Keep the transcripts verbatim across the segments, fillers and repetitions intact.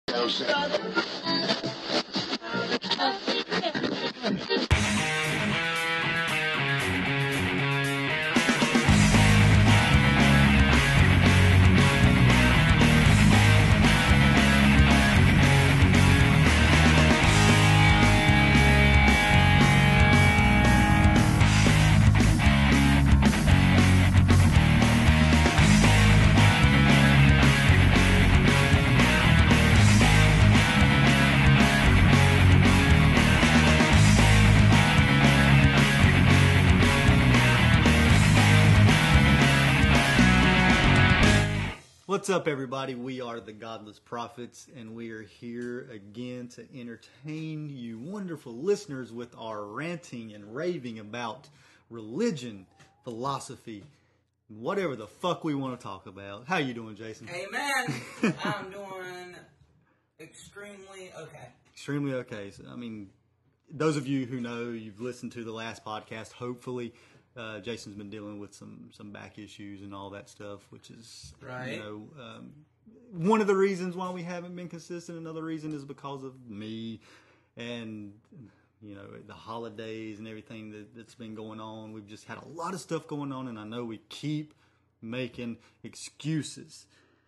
What's up, everybody? We are the Godless Prophets, and we are here again to entertain you wonderful listeners with our ranting and raving about religion, philosophy, whatever the fuck we want to talk about. How you doing, Jason? Amen. I'm doing extremely okay. Extremely okay. So, I mean, those of you who know, you've listened to the last podcast, hopefully. Uh, Jason's been dealing with some, some back issues and all that stuff, which is, right. you know, um, one of the reasons why we haven't been consistent. Another reason is because of me and, you know, the holidays and everything that, that's been going on. We've just had a lot of stuff going on, and I know we keep making excuses.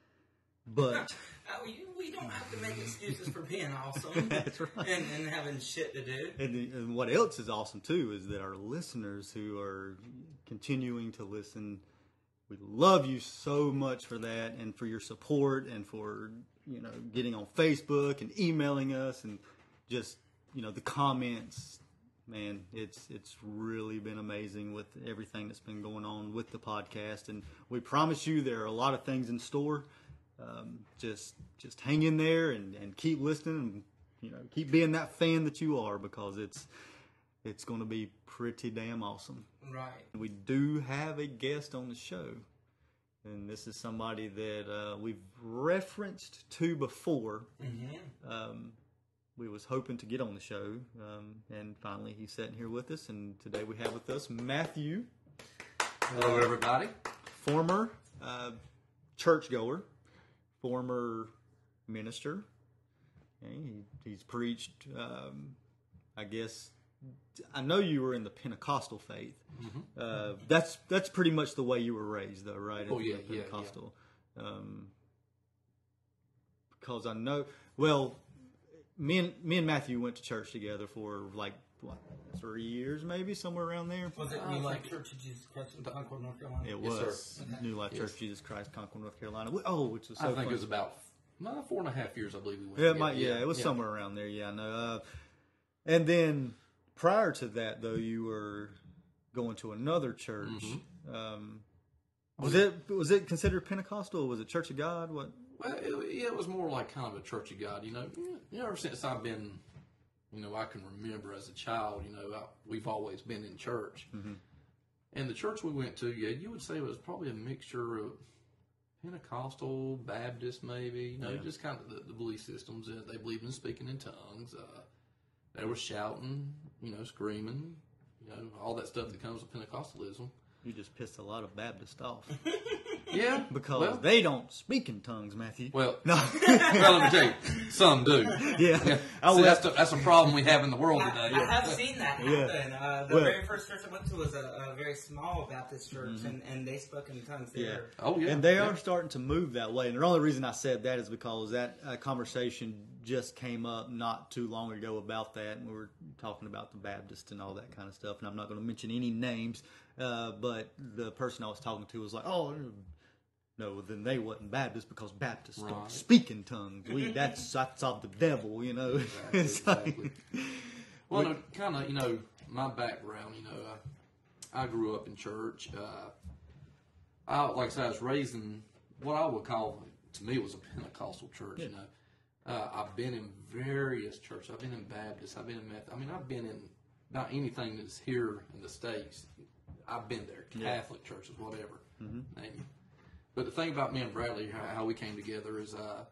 But we don't have to make excuses for being awesome. That's right. And, and having shit to do. And, and what else is awesome too is that our listeners who are continuing to listen, we love you so much for that, and for your support, and for, you know, getting on Facebook and emailing us, and just, you know, the comments. Man, it's it's really been amazing with everything that's been going on with the podcast, and we promise you there are a lot of things in store. Um, just just hang in there and, and keep listening, and, you know, keep being that fan that you are, because it's it's going to be pretty damn awesome. Right. We do have a guest on the show, and this is somebody that uh, we've referenced to before. Mm-hmm. Um, we was hoping to get on the show, um, and finally he's sitting here with us. And today we have with us Matthew. Hello, uh, everybody. Former uh, churchgoer. Former minister. He, he's preached, um, I guess, I know you were in the Pentecostal faith. Mm-hmm. Uh, that's that's pretty much the way you were raised, though, right? Oh, yeah, the yeah, Pentecostal. Yeah. Um, because I know, well, me and, me and Matthew went to church together for like, what, three years maybe, somewhere around there. Was it New Life Church of Jesus Christ in Concord, North Carolina? It yes, was. Sir. Okay. New Life yes. Church Jesus Christ, Concord, North Carolina. Oh, which was so I think funny. it was about well, four and a half years, I believe we went. Yeah, it together. might, yeah, it was yeah. somewhere around there, yeah, I know. Uh, and then prior to that, though, you were going to another church. Mm-hmm. Um, was it was it considered Pentecostal? Was it Church of God? What? Well, it, yeah, it was more like kind of a Church of God, you know. You know, ever since I've been, you know, I can remember as a child, you know, I, we've always been in church. Mm-hmm. And the church we went to, yeah, you would say it was probably a mixture of Pentecostal, Baptist, maybe, you know, yeah. just kind of the, the belief systems. Uh, they believed in speaking in tongues. Uh, they were shouting, you know, screaming, you know, all that stuff that comes with Pentecostalism. You just pissed a lot of Baptists off. Yeah. Because well, they don't speak in tongues, Matthew. Well, no. well, let me tell you, some do. Yeah. yeah. I See, that's, the, that's a problem we have in the world I, today. I Yeah. have seen that happen. Yeah. Uh, the well, very first church I went to was a, a very small Baptist church, mm-hmm. and, and they spoke in tongues there. Yeah. Oh, yeah. And they yeah. are starting to move that way. And the only reason I said that is because that uh, conversation just came up not too long ago about that. And we were talking about the Baptists and all that kind of stuff. And I'm not going to mention any names. Uh, but the person I was talking to was like, oh, no, then they wasn't Baptist because Baptists right. don't speak in tongues. We that's that's of the devil, you know. Exactly. exactly. Well, no, kind of, you know, my background, you know, I, I grew up in church. Uh, I, like I said, I was raised in what I would call, to me, it was a Pentecostal church, yeah. you know. Uh, I've been in various churches. I've been in Baptist. I've been in Methodist. I mean, I've been in about anything that's here in the States. I've been there. Catholic yeah. churches, whatever. Mm-hmm. Name it. But the thing about me and Bradley, how, how we came together is, uh,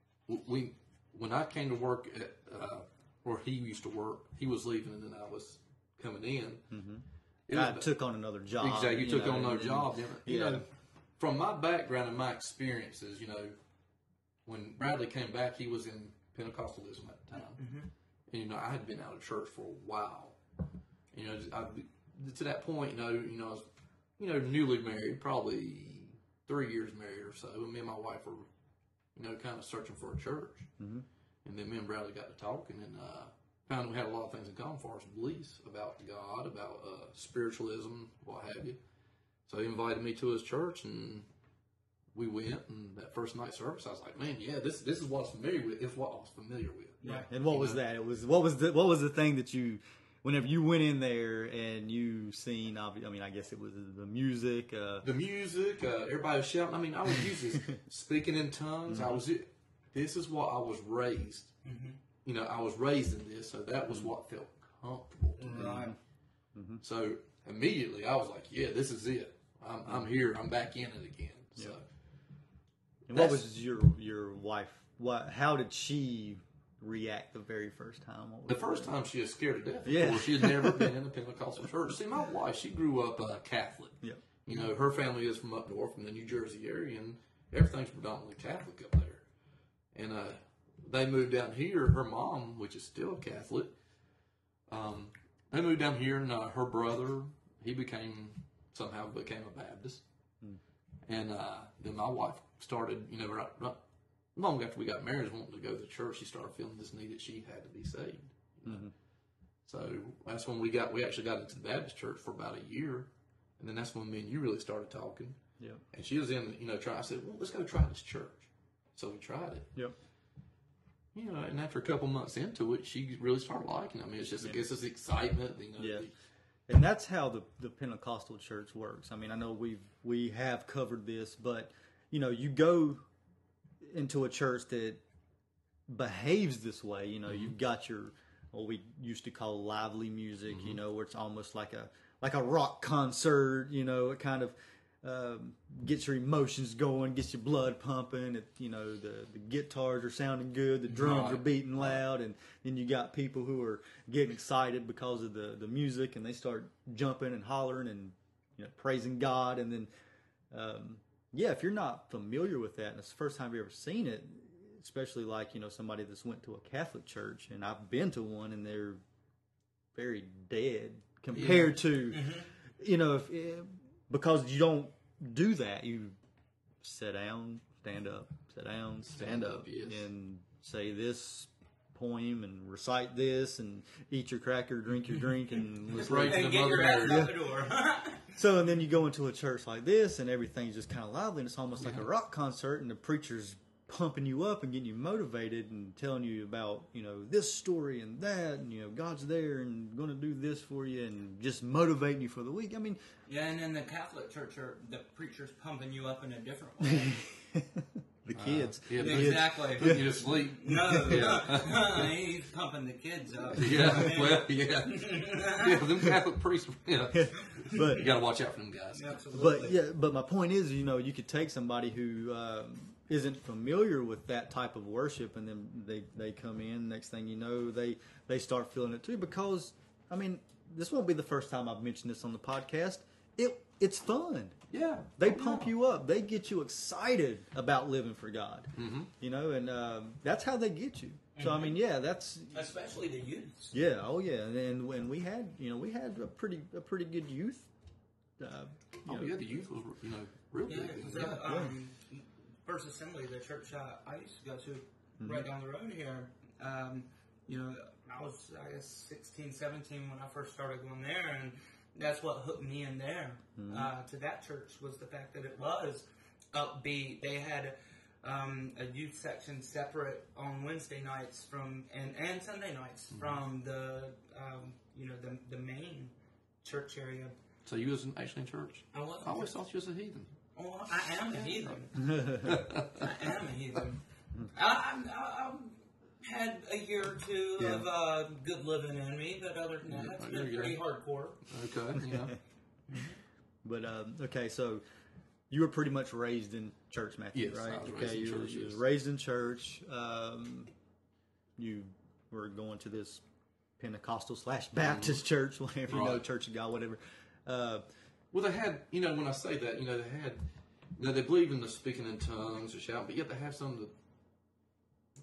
we when I came to work at uh, where he used to work, he was leaving and then I was coming in. Mm-hmm. I was, took on another job. Exactly, you, you took know, on another and, job. You yeah. know, from my background and my experiences, you know, when Bradley came back, he was in Pentecostalism at the time. Mm-hmm. And, you know, I had been out of church for a while. You know, I, to that point, you know, you know, I was, you know, newly married, probably three years married or so. And me and my wife were, you know, kind of searching for a church. Mm-hmm. And then me and Bradley got to talking and uh, found we had a lot of things in common for us beliefs about God, about uh, spiritualism, what have you. So he invited me to his church, and we went. And that first night service, I was like, "Man, yeah, this this is what I was familiar with. It's what I was familiar with." Yeah. And what you was know? that? It was what was the what was the thing that you, whenever you went in there and you seen? I mean, I guess it was the music. Uh, the music. Uh, everybody was shouting. I mean, I was used to speaking in tongues. Mm-hmm. I was. This is what I was raised. Mm-hmm. You know, I was raised in this, so that was what felt comfortable to me. Right. Mm-hmm. So immediately, I was like, "Yeah, this is it. I'm, I'm here. I'm back in it again." So. Yeah. And what was your your wife? What? How did she react the very first time? What was the first time she was scared to death. Yeah. Of course, she had never been in a Pentecostal church. See, my wife, she grew up uh, Catholic. Yeah. You know, her family is from up north, from the New Jersey area, and everything's predominantly Catholic up there. And uh, they moved down here. Her mom, which is still Catholic, um, they moved down here, and uh, her brother, he became somehow became a Baptist. Mm. And uh, then my wife started, you know, right, right long after we got married, wanting to go to church. She started feeling this need that she had to be saved. You know? Mm-hmm. So that's when we got we actually got into the Baptist church for about a year, and then that's when me and you really started talking. Yeah. And she was in, you know, try. I said, well, let's go try this church. So we tried it. Yep. You know, and after a couple months into it, she really started liking it. I mean, it's just, yeah. I guess it's excitement. You know, yeah. The, and that's how the, the Pentecostal church works. I mean, I know we've, we have covered this, but, you know, you go into a church that behaves this way. You know, mm-hmm. you've got your, what we used to call lively music, mm-hmm. you know, where it's almost like a, like a rock concert, you know, it kind of, Um, gets your emotions going, gets your blood pumping. It, you know, the, the guitars are sounding good, the drums right. are beating loud, and then you got people who are getting excited because of the, the music, and they start jumping and hollering and, you know, praising God. And then, um, yeah, if you're not familiar with that, and it's the first time you've ever seen it, especially like, you know, somebody that's went to a Catholic church, and I've been to one, and they're very dead compared yeah. to, mm-hmm. you know, if. if because you don't do that. You sit down, stand up, sit down, stand, stand up, up yes. and say this poem and recite this and eat your cracker, drink your drink, and listen right to the get your ass out the door. So, and then you go into a church like this, and everything's just kind of lively, and it's almost like yeah. a rock concert, and the preacher's pumping you up and getting you motivated and telling you about, you know, this story and that, and, you know, God's there and going to do this for you, and just motivating you for the week. I mean, yeah, and in the Catholic church, are, the preacher's pumping you up in a different way. the kids. Uh, yeah, yeah, exactly. Put you to sleep. No, yeah. He's pumping the kids up. Yeah, well, yeah. Yeah, them Catholic priests, yeah. But you got to watch out for them guys. Absolutely. But, yeah, but my point is, you know, you could take somebody who, um, isn't familiar with that type of worship, and then they, they come in, next thing you know, they, they start feeling it too, because, I mean, this won't be the first time I've mentioned this on the podcast. It It's fun. Yeah. They oh, pump yeah. you up. They get you excited about living for God. Mm-hmm. You know, and um, that's how they get you. So, mm-hmm. I mean, yeah, that's... Especially the youths. Yeah, oh yeah. And, and when we had, you know, we had a pretty a pretty good youth. Uh, oh, know. yeah, the youth was, you know, real yeah, good. So, yeah. Um, First Assembly, the church uh, I used to go to mm-hmm. right down the road here, um, you know, I was, I guess, sixteen, seventeen when I first started going there, and that's what hooked me in there mm-hmm. uh, to that church, was the fact that it was upbeat. They had um, a youth section separate on Wednesday nights from and, and Sunday nights mm-hmm. from the, um, you know, the, the main church area. So you was actually in church? I was. I always thought you was a heathen. Oh, I am a heathen. I am a heathen. I, I, I had a year or two yeah. of uh, good living in me, but other than that, it's been pretty hardcore. Okay, yeah. But, um, okay, so you were pretty much raised in church, Matthew, yes, right? I was okay, raised in you, church, you yes. was raised in church. Um, you were going to this Pentecostal slash Baptist mm-hmm. church, whatever, right. you know, Church of God, whatever. Uh, Well, they had, you know, when I say that, you know, they had, you know, they believe in the speaking in tongues or shouting, but yet they have some of the,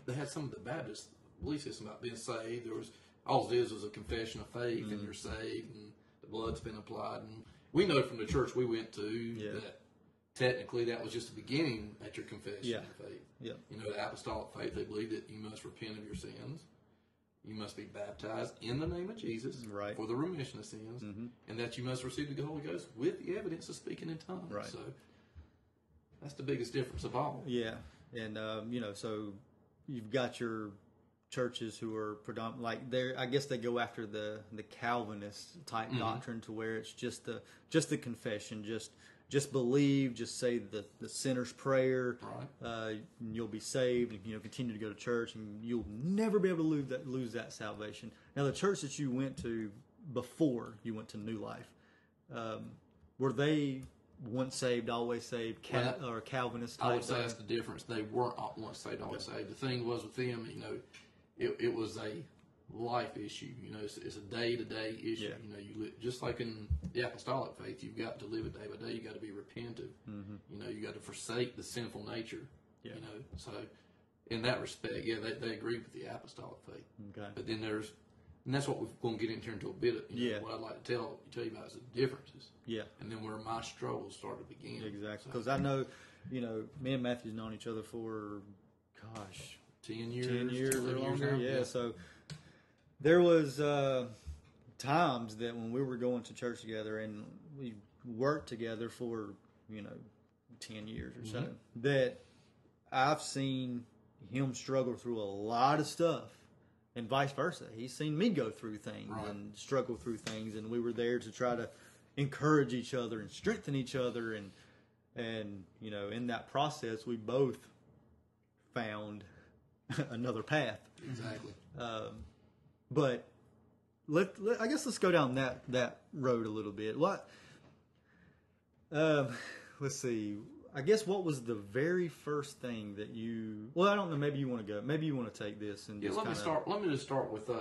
they had some of the Baptist belief system about being saved. There was all it is was a confession of faith, mm-hmm. and you're saved, and the blood's been applied. And we know from the church we went to yeah. that technically that was just the beginning at your confession yeah. of faith. Yeah. You know, the apostolic faith, they believe that you must repent of your sins. You must be baptized in the name of Jesus right. for the remission of sins, mm-hmm. and that you must receive the Holy Ghost with the evidence of speaking in tongues. Right. So that's the biggest difference of all. Yeah, and um, you know, so you've got your churches who are predominant, like they're, I guess they go after the the Calvinist type mm-hmm. doctrine, to where it's just the just the confession, just just believe, just say the the sinner's prayer, right. uh, and you'll be saved. And, you know, continue to go to church, and you'll never be able to lose that lose that salvation. Now, the church that you went to before you went to New Life, um, were they once saved, always saved, Cal- well, or Calvinist? I would say that's the difference. They weren't once saved, always saved. The thing was with them, you know, it, it was a life issue. You know, it's, it's a day to day issue. Yeah. You know, you li- just like in the apostolic faith, you've got to live it day by day. You got to be repentant. Mm-hmm. You know, you got to forsake the sinful nature. Yeah. You know, so in that respect, yeah, they, they agree with the apostolic faith. Okay. But then there's, and that's what we're going to get into into a bit. Of, you know, Yeah. What I'd like to tell tell you about is the differences. Yeah. And then where my struggles started to begin. Exactly. Because so, I know, you know, me and Matthew's known each other for, gosh, ten years, ten years or longer. Years yeah, yeah. So there was uh, times that when we were going to church together and we worked together for, you know, ten years or so, mm-hmm. that I've seen him struggle through a lot of stuff, and vice versa. He's seen me go through things right. and struggle through things, and we were there to try to encourage each other and strengthen each other, and and you know, in that process, we both found another path. Exactly. Um, but let, let I guess let's go down that that road a little bit. What? Um, let's see. I guess what was the very first thing that you? Well, I don't know. Maybe you want to go. Maybe you want to take this and yeah. just Let kinda, me start. Let me just start with uh,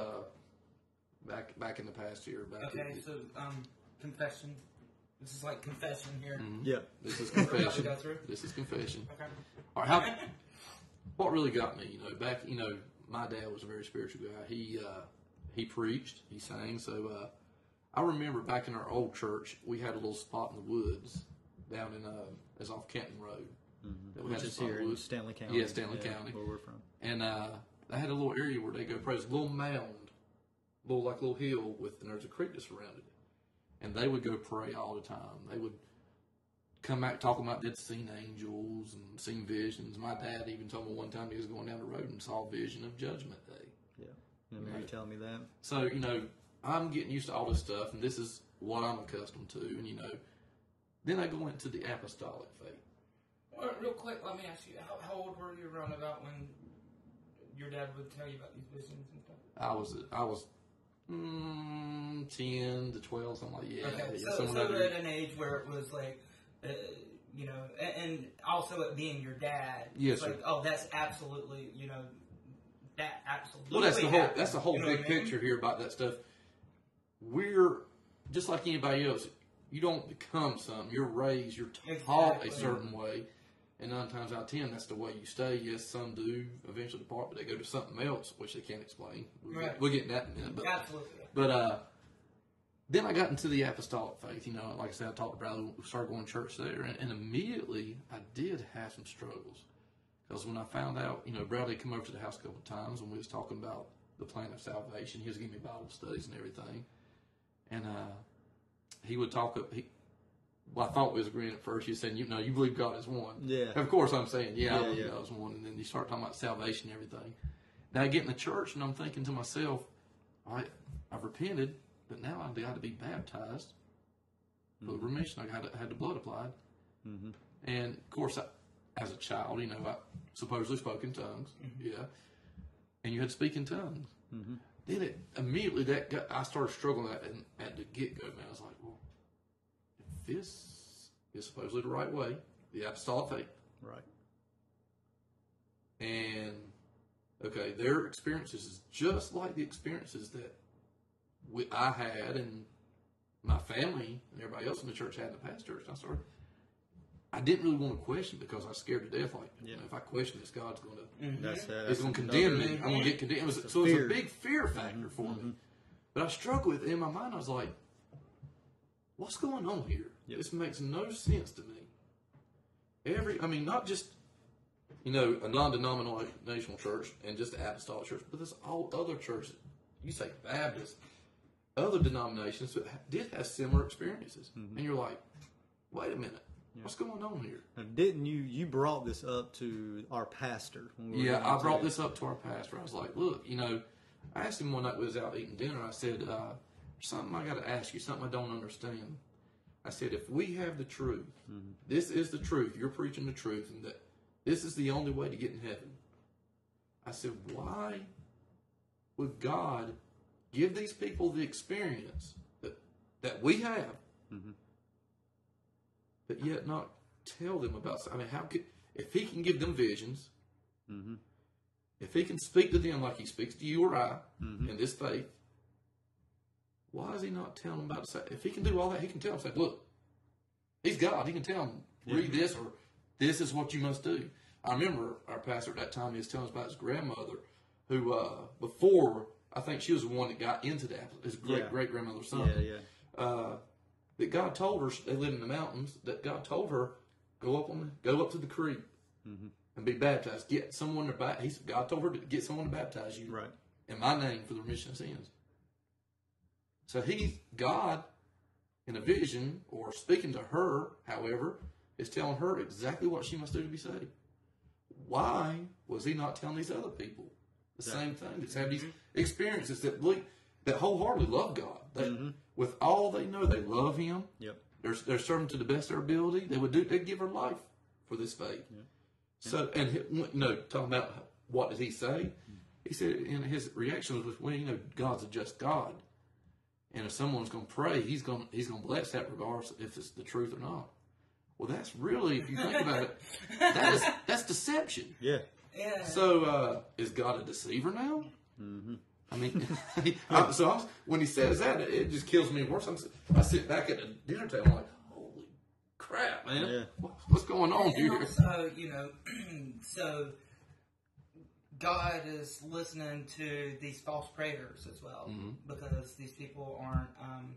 back back in the past year. Back okay. in, So um, confession. This is like confession here. Mm-hmm. Yeah. This is confession. Go through? This is confession. Okay. All right. How, what really got me, you know, back, you know, my dad was a very spiritual guy. He uh, he preached, he sang. So uh, I remember back in our old church, we had a little spot in the woods down in uh, as off Kenton Road. Mm-hmm. Which is here in Stanley County. Yeah, Stanley yeah, County, where we're from. And uh, they had a little area where they go pray. It was a little mound, little like a little hill with, and there's a creek that surrounded it. And they would go pray all the time. They would come out talking about they'd seen angels and seen visions. My dad even told me one time he was going down the road and saw a vision of Judgment Day. Yeah, remember right. you telling me that. So, you know, I'm getting used to all this stuff, and this is what I'm accustomed to. And, you know, then I go into the apostolic faith. Well, real quick, let me ask you, how, how old were you around about when your dad would tell you about these visions and stuff? I was, I was mm, ten to twelve, something like that. Okay, Yeah, so, so so at an age where it was like, uh, you know, and, and also it being your dad. Yes, like, sir. oh, that's absolutely, you know, that absolutely. Well, that's the whole. happened. That's the whole You know big what I mean? picture here about that stuff. We're just like anybody else. You don't become something. You're raised. You're taught Exactly. a certain way, and nine times out of ten, that's the way you stay. Yes, some do eventually depart, but they go to something else, which they can't explain. We'll, Right. get, we'll get in that in a minute. But, Absolutely. but uh, then I got into the apostolic faith. You know, like I said, I talked to Bradley. We started going to church there, and, and immediately I did have some struggles. Because when I found out, you know, Bradley come over to the house a couple of times when we was talking about the plan of salvation. He was giving me Bible studies and everything. And uh, he would talk up, he, well, I thought we was agreeing at first. He said, you know, you believe God is one. Yeah. Of course I'm saying, yeah, Yeah, I believe yeah. God is one. And then you start talking about salvation and everything. Now I get in the church and I'm thinking to myself, all right, I've repented, but now I've got to be baptized for the remission. I got to, had the blood applied. Mm-hmm. And of course, I, as a child, you know, I supposedly spoke in tongues. Mm-hmm. Yeah. And you had to speak in tongues. Mm-hmm. Then it immediately that got, I started struggling at, at the get go. Man, I was like, well, if this is supposedly the right way, the apostolic faith, Right. and okay, their experiences is just like the experiences that we, I had and my family and everybody else in the church had in the past church. I started. I I didn't really want to question because I was scared to death. Like, Yeah. you know, if I question this, God's going to Mm-hmm. That's, uh, it's that's going to another- condemn me. I'm going to get condemned. It was, so it was fear. a big fear factor for me. But I struggled with it in my mind. I was like, what's going on here? Yep. This makes no sense to me. Every, I mean, not just, you know, a non-denominational church and just the apostolic church, but there's all other churches. You say Baptist, other denominations that ha- did have similar experiences. And you're like, wait a minute. What's going on here? Now, didn't you, you brought this up to our pastor? when we were Yeah, going I to- brought this up to our pastor. I was like, look, you know, I asked him one night we was out eating dinner. I said, uh, there's something I got to ask you, something I don't understand. I said, if we have the truth, Mm-hmm. this is the truth, you're preaching the truth, and that this is the only way to get in heaven. I said, why would God give these people the experience that, that we have, Mhm. but yet not tell them about, I mean, how could, if he can give them visions, Mhm. if he can speak to them like he speaks to you or I Mhm. in this faith, why is he not telling them about the If he can do all that, he can tell them, say, look, he's God. He can tell them, read this, or this is what you must do. I remember our pastor at that time, he was telling us about his grandmother, who, uh, before, I think she was the one that got into that, his great Yeah. great grandmother's son. Yeah, yeah. Uh, that God told her, they live in the mountains, that God told her, go up on the, go up to the creek Mhm. and be baptized. Get someone to baptize. He said, God told her to get someone to baptize you Right. in my name for the remission of sins. So he, God, in a vision or speaking to her, however, is telling her exactly what she must do to be saved. Why was he not telling these other people the same thing? That's have these experiences that believe, that wholeheartedly love God. That Mhm. with all they know, they love Him. Yep. They're they're serving to the best of their ability. They would do. They'd give her life for this faith. Yeah. So and he- you know, talking about what did he say? He said, and his reaction was, well, you know, God's a just God, and if someone's going to pray, he's going he's going to bless that regardless if it's the truth or not. Well, that's really, if you think about it, that is that's deception. Yeah. Yeah. So uh, is God a deceiver now? Mm-hmm. I mean, I, so I was, when he says that, it, it just kills me worse. I'm, I sit back at the dinner table, I'm like, holy crap, man! Yeah. What, what's going on And here? also, you know, so God is listening to these false prayers as well, Mhm. because these people aren't um,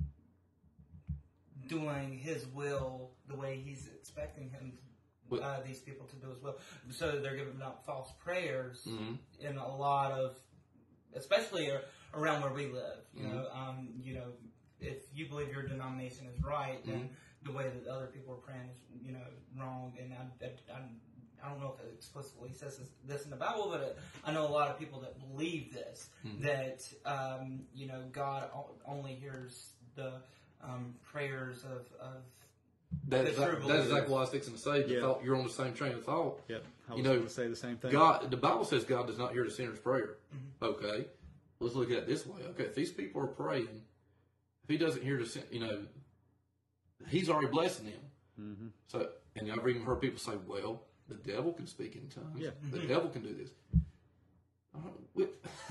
doing His will the way He's expecting Him, What- uh, these people to do His will. So they're giving up false prayers Mhm. in a lot of, especially ar- around where we live. You Mhm. know, um, you know, if you believe your denomination is right, then the way that other people are praying is, you know, wrong. And I, I, I, I don't know if it explicitly says this, this in the Bible, but it, I know a lot of people that believe this, Mhm. that, um, you know, God o- only hears the um, prayers of, of That's, the that, true that's believers. exactly what I was fixing to say. The Yeah. thought, you're on the same train of thought. Yep. I was You know, going to say the same thing. God, the Bible says God does not hear the sinner's prayer. Mm-hmm. Okay, let's look at it this way. Okay, if these people are praying, if He doesn't hear the sin, you know, He's already blessing them. Mm-hmm. So, and I've even heard people say, "Well, the devil can speak in tongues. Yeah. The devil can do this." I don't- we-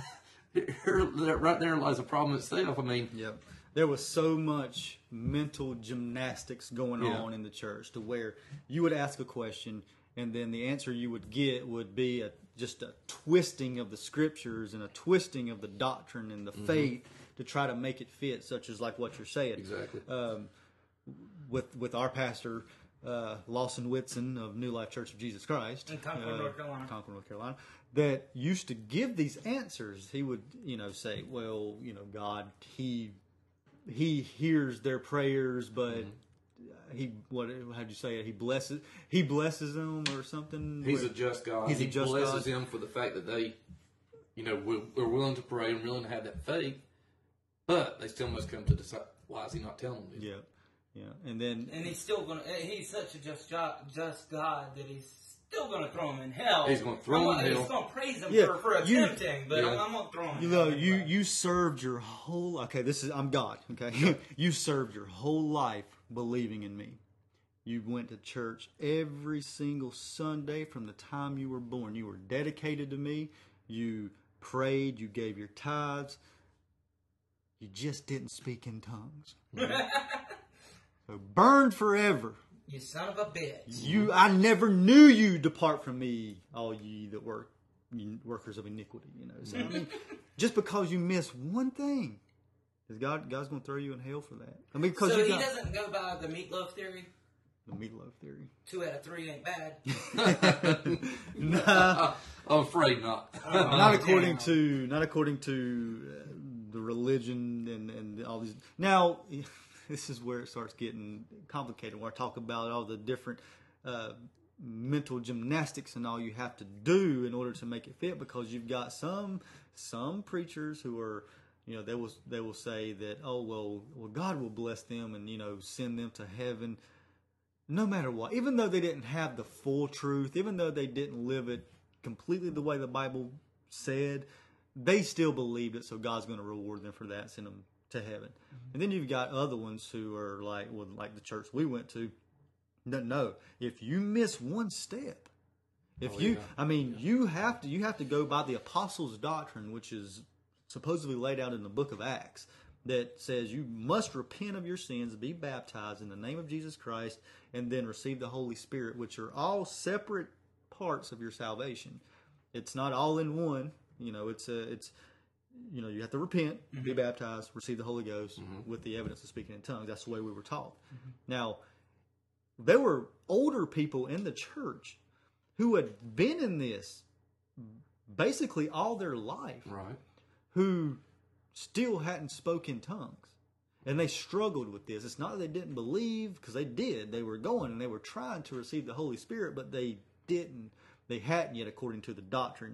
Here, there- right there lies a problem itself. I mean, Yep. There was so much mental gymnastics going Yeah. on in the church to where you would ask a question and then the answer you would get would be a, just a twisting of the scriptures and a twisting of the doctrine and the faith to try to make it fit, such as like what you're saying. exactly. Um, with with our pastor uh, Lawson Whitson of New Life Church of Jesus Christ, In Concord, uh, North Carolina. Concord, North Carolina, that used to give these answers. He would, you know, say, "Well, you know, God, he he hears their prayers, but he what how'd you say it? He blesses he blesses them or something." He's Where- a just God. He's a he just blesses God. them for the fact that they, you know, will, are willing to pray and willing to have that faith, but they still must come to decide. Why is He not telling them this? yeah, yeah, and then And he's still gonna. He's such a just jo- just God that he's still gonna throw him in hell. He's gonna throw him I'm in gonna- hell. He's gonna praise him Yeah, for, for you- attempting, but Yeah. I'm, I'm gonna throw him. You in know, hell you anyway. you served your whole okay. This is I'm God. Okay, you served your whole life believing in me. You went to church every single Sunday from the time you were born. You were dedicated to me. You prayed. You gave your tithes. You just didn't speak in tongues. So burned forever. You son of a bitch. You, I never knew you. Depart from me, all ye that work, you workers of iniquity. You know, so I mean, just because you miss one thing, is God God's going to throw you in hell for that? I mean, because so you he got doesn't go by the meatloaf theory. the meatloaf theory. Two out of three ain't bad. Nah, I'm afraid not. not according damn. to not according to uh, the religion and and all these. Now, this is where it starts getting complicated. Where I talk about all the different uh, mental gymnastics and all you have to do in order to make it fit, because you've got some some preachers who are, you know, they will they will say that, oh well, well God will bless them and, you know, send them to heaven no matter what, even though they didn't have the full truth, even though they didn't live it completely the way the Bible said, they still believed it, so God's going to reward them for that, send them to heaven. Mm-hmm. And then you've got other ones who are like, well, like the church we went to. No, no, if you miss one step, if Oh, you, yeah. I mean, yeah. you have to, you have to go by the apostles' doctrine, which is supposedly laid out in the book of Acts, that says you must repent of your sins, be baptized in the name of Jesus Christ, and then receive the Holy Spirit, which are all separate parts of your salvation. It's not all in one. You know, it's a, it's, you know, you have to repent, mm-hmm. be baptized, receive the Holy Ghost mm-hmm. with the evidence of speaking in tongues. That's the way we were taught. Mm-hmm. Now, there were older people in the church who had been in this basically all their life, right? Who still hadn't spoken tongues, and they struggled with this. It's not that they didn't believe, because they did. They were going and they were trying to receive the Holy Spirit, but they didn't. They hadn't yet, according to the doctrine.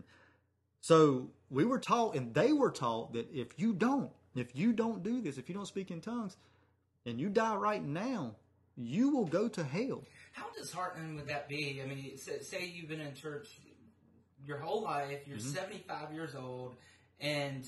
So we were taught, and they were taught, that if you don't, if you don't do this, if you don't speak in tongues, and you die right now, you will go to hell. How disheartening would that be? I mean, say you've been in church your whole life, you're mm-hmm. seventy-five years old, and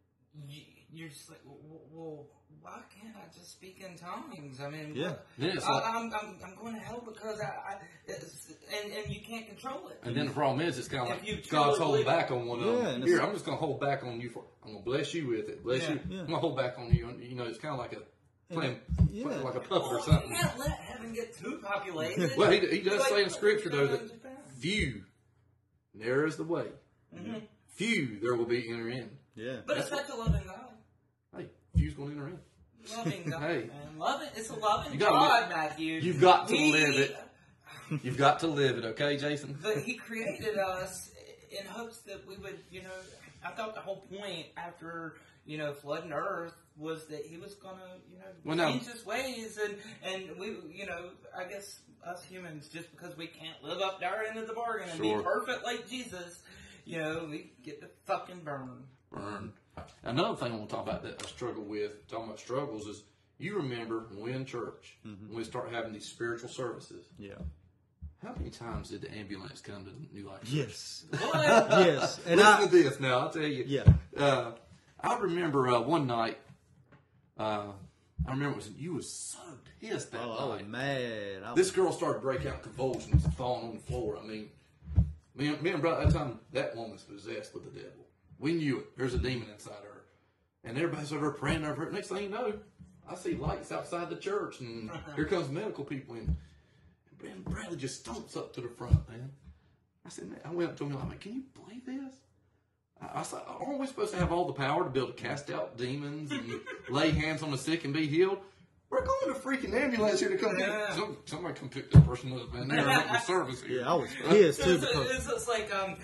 you're just like, well, why can't I just speak in tongues? I mean, yeah, yeah I, like, I'm, I'm I'm going to hell because I, I it's, and and you can't control it. And then the problem is, it's kind of like God's holding back on one of yeah, them. Here, I'm just going to hold back on you for. I'm going to bless you with it. Bless yeah. you. Yeah. I'm going to hold back on you. You know, it's kind of like a playing, yeah. playing like a puppet well, or something. You can't let heaven get too populated. Well, he, he does like, say in Scripture though that few, narrow is the way. Mm-hmm. Few there will be enter in. Yeah, but it's such a loving God. Hey, few's going to enter in. Loving God, hey, man. Loving, it's a loving you God, live, Matthew. You've got to he, live it. You've got to live it, okay, Jason? But he created us in hopes that we would, you know, I thought the whole point after, you know, flooding earth was that he was going to, you know, well, change no. his ways. And, and we, you know, I guess us humans, just because we can't live up to our end of the bargain and sure. be perfect like Jesus, you know, we get to fucking burn. Burn. Another thing I want to talk about that I struggle with, talking about struggles, is you remember when we in church, mm-hmm. when we start having these spiritual services. Yeah. How many times did the ambulance come to New Life Church? Yes. What? Yes. And Listen I, to this now, I'll tell you. Yeah. Uh, I remember uh, one night, uh, I remember it was, you was so pissed that oh, night. I was mad. I was This girl started breaking out convulsions and falling on the floor. I mean, me and, me and brother, at that time, that woman's possessed with the devil. We knew it. There's a demon inside her. And everybody's over praying over her. Next thing you know, I see lights outside the church, and here comes medical people in. And Bradley just stomps up to the front, man. I said, man, I went up to him, I'm like, can you believe this? I, I said, aren't we supposed to have all the power to be able to cast out demons and lay hands on the sick and be healed? We're going to freaking ambulance here to come yeah. pick some, somebody come pick that person up, man. They're having a service here. Yeah, I was pissed too. So, so, because... so it's like, um,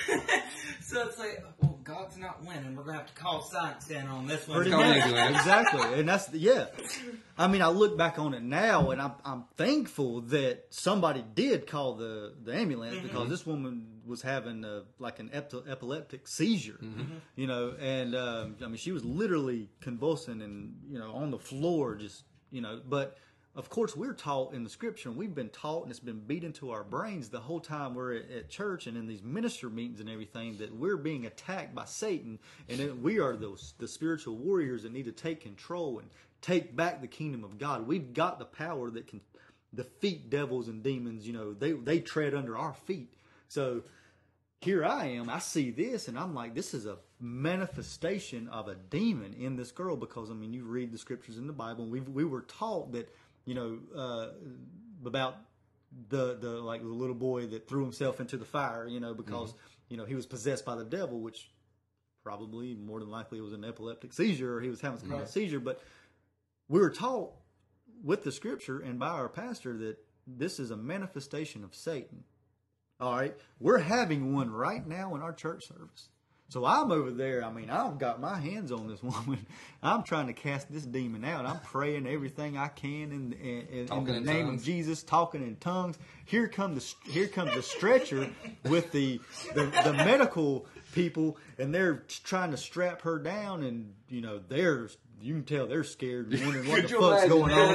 so it's like, well, God's not winning. We're gonna have to call science in on this one. Pretty much. Exactly, and that's yeah. I mean, I look back on it now, and I'm I'm thankful that somebody did call the, the ambulance mm-hmm. because this woman was having a, like an epi- epileptic seizure, mm-hmm. you know, and um, I mean, she was literally convulsing and you know on the floor, just you know, but. Of course, we're taught in the scripture, and we've been taught, and it's been beat into our brains the whole time we're at, at church and in these minister meetings and everything, that we're being attacked by Satan, and that we are those the spiritual warriors that need to take control and take back the kingdom of God. We've got the power that can defeat devils and demons. You know, they they tread under our feet. So here I am. I see this, and I'm like, this is a manifestation of a demon in this girl, because I mean, you read the scriptures in the Bible, and we we were taught that. You know, uh, about the the like the little boy that threw himself into the fire, you know, because mm-hmm. you know he was possessed by the devil, which probably more than likely it was an epileptic seizure or he was having some kind of seizure. But we were taught with the scripture and by our pastor that this is a manifestation of Satan. All right, we're having one right now in our church service. So I'm over there. I mean, I've got my hands on this woman. I'm trying to cast this demon out. I'm praying everything I can in, in, in, in the in name tongues. of Jesus, talking in tongues. Here come the here comes the stretcher with the, the the medical people, and they're trying to strap her down, and you know they're. You can tell they're scared and wondering what the fuck's going on.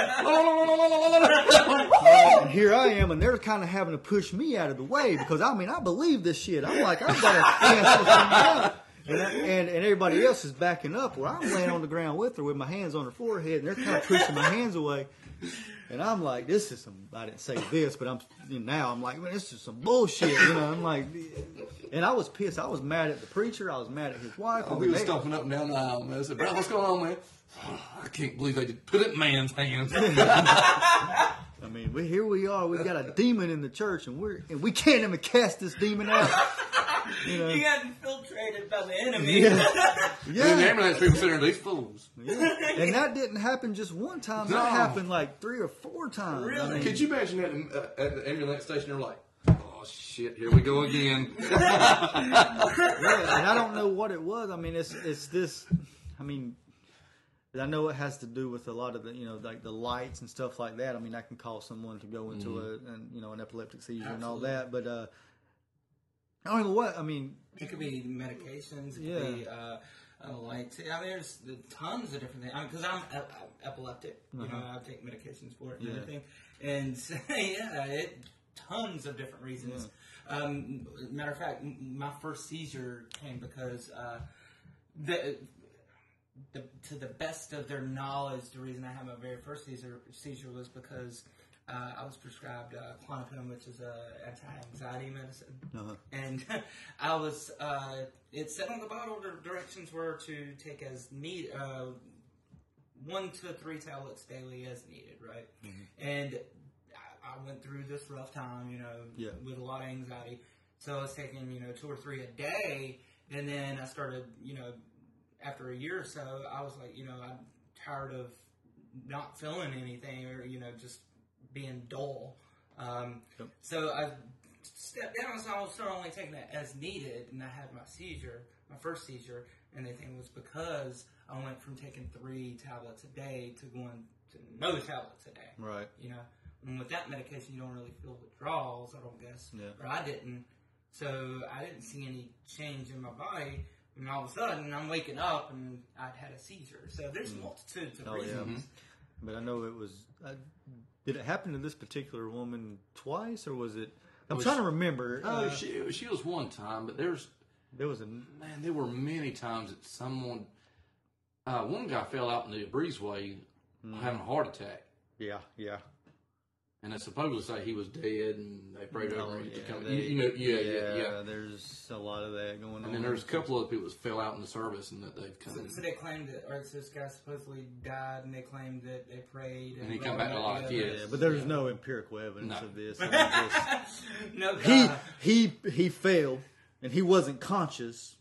And here I am, and they're kind of having to push me out of the way because, I mean, I believe this shit. I'm like, I've got to cast this thing out. And, I, and, and everybody else is backing up where I'm laying on the ground with her with my hands on her forehead, and they're kind of pushing my hands away. And I'm like, this is some, I didn't say this, but I'm you know, now I'm like, man, this is some bullshit. You know, I'm like, and I was pissed. I was mad at the preacher. I was mad at his wife. Oh, he was stomping up and down the aisle, man. I said, bro, what's going on, man? Oh, I can't believe they did put it in man's hands. I mean, we, here we are. We've got a demon in the church, and we're and we can't even cast this demon out. You, know? You got infiltrated by the enemy. Yeah. Yeah. And the ambulance people sitting there, these fools. Yeah. And that didn't happen just one time. No. That happened like three or four times. Really? I mean, could you imagine that in, uh, at the ambulance station? They're like, oh, shit, here we go again. Yeah, and I don't know what it was. I mean, it's it's this, I mean, I know it has to do with a lot of the, you know, like the lights and stuff like that. I mean, that can cause someone to go into mm-hmm. a, an, you know, an epileptic seizure Absolutely. and all that. But, uh, I don't know what, I mean. It could be medications, it yeah. could be uh, uh, lights. I mean, there's tons of different things. I mean, because I'm, I'm epileptic, you uh-huh. know, I take medications for it and yeah. everything. And, yeah, it, tons of different reasons. Yeah. Um, matter of fact, my first seizure came because uh, the, the, to the best of their knowledge, the reason I had my very first seizure, seizure was because Uh, I was prescribed uh, Klonopin, which is an anti-anxiety medicine. Uh-huh. And I was, uh, it said on the bottle the directions were to take as need, uh, one to three tablets daily as needed, right? Mm-hmm. And I, I went through this rough time, you know, yeah. with a lot of anxiety. So I was taking, you know, two or three a day. And then I started, you know, after a year or so, I was like, you know, I'm tired of not feeling anything or, you know, just being dull. Um, yep. So I stepped down, so I was still only taking it as needed, and I had my seizure, my first seizure, and the thing was because I went from taking three tablets a day to going to no tablets a day. Right. You know, and with that medication, you don't really feel withdrawals, I don't guess. Yeah. Or I didn't. So I didn't see any change in my body, and all of a sudden, I'm waking up, and I'd had a seizure. So there's mm. multitudes of oh, reasons. Yeah. Mm-hmm. But I know it was... I, Did it happen to this particular woman twice, or was it? I'm was trying she, to remember. Oh, uh, she she was one time, but there's there was a man. There were many times that someone, uh, one guy fell out in the breezeway, mm. having a heart attack. Yeah, yeah. And they supposedly say he was dead, and they prayed oh, over him yeah, to come. They, you, you know, yeah, yeah, yeah, yeah. There's a lot of that going on. And then there's a couple of people that fell out in the service, and that they've come. So, so they claimed that, or this guy supposedly died, and they claimed that they prayed, and, and he come back to life. Yes. Yeah, but there's yeah. no empirical evidence no. of this. Just, no, he he he failed, and he wasn't conscious.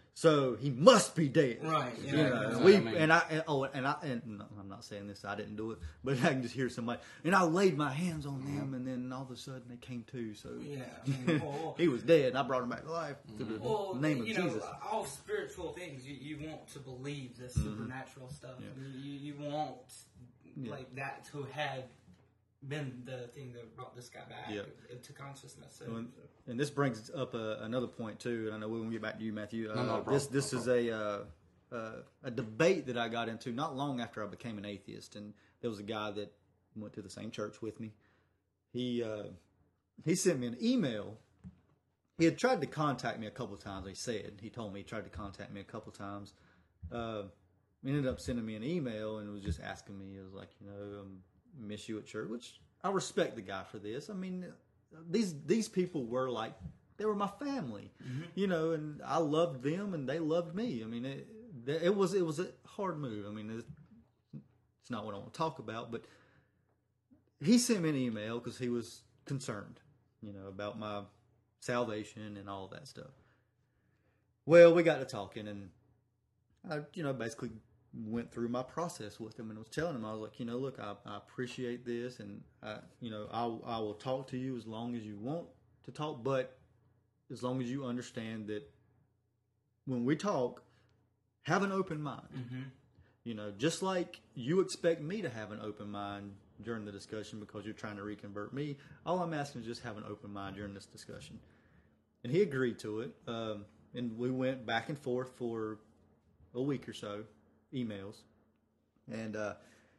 So he must be dead, right? Yeah, you know, and we I mean. and I and, oh and I and no, I'm not saying this. I didn't do it, but I can just hear somebody. And I laid my hands on them, and then all of a sudden they came to. So yeah, I mean, well, he was dead, and I brought him back to life through the well, name of you know, Jesus. All spiritual things, you, you want to believe this mm-hmm. supernatural stuff. Yeah. You you want yeah. like that to have been the thing that brought this guy back yeah. to consciousness. So. And, and this brings up a, another point too, and I know we're gonna get back to you, Matthew. Uh, no, no, this this no, is a uh, uh, a debate that I got into not long after I became an atheist, and there was a guy that went to the same church with me. He uh, he sent me an email. He had tried to contact me a couple of times. He said he told me he tried to contact me a couple of times. Uh, he ended up sending me an email and was just asking me. It was like, you know, um, miss you at church, which I respect the guy for this. I mean, these these people were like, they were my family, mm-hmm. you know, and I loved them and they loved me. I mean, it, it was it was a hard move. I mean, it's, it's not what I want to talk about, but he sent me an email because he was concerned, you know, about my salvation and all that stuff. Well, we got to talking, and I, you know, basically went through my process with him and was telling him, I was like, you know, look, I, I appreciate this, and I, you know, I, I will talk to you as long as you want to talk, but as long as you understand that when we talk, have an open mind. Mm-hmm. You know, just like you expect me to have an open mind during the discussion because you're trying to reconvert me, all I'm asking is just have an open mind during this discussion. And he agreed to it, um, and we went back and forth for a week or so, emails. And, uh,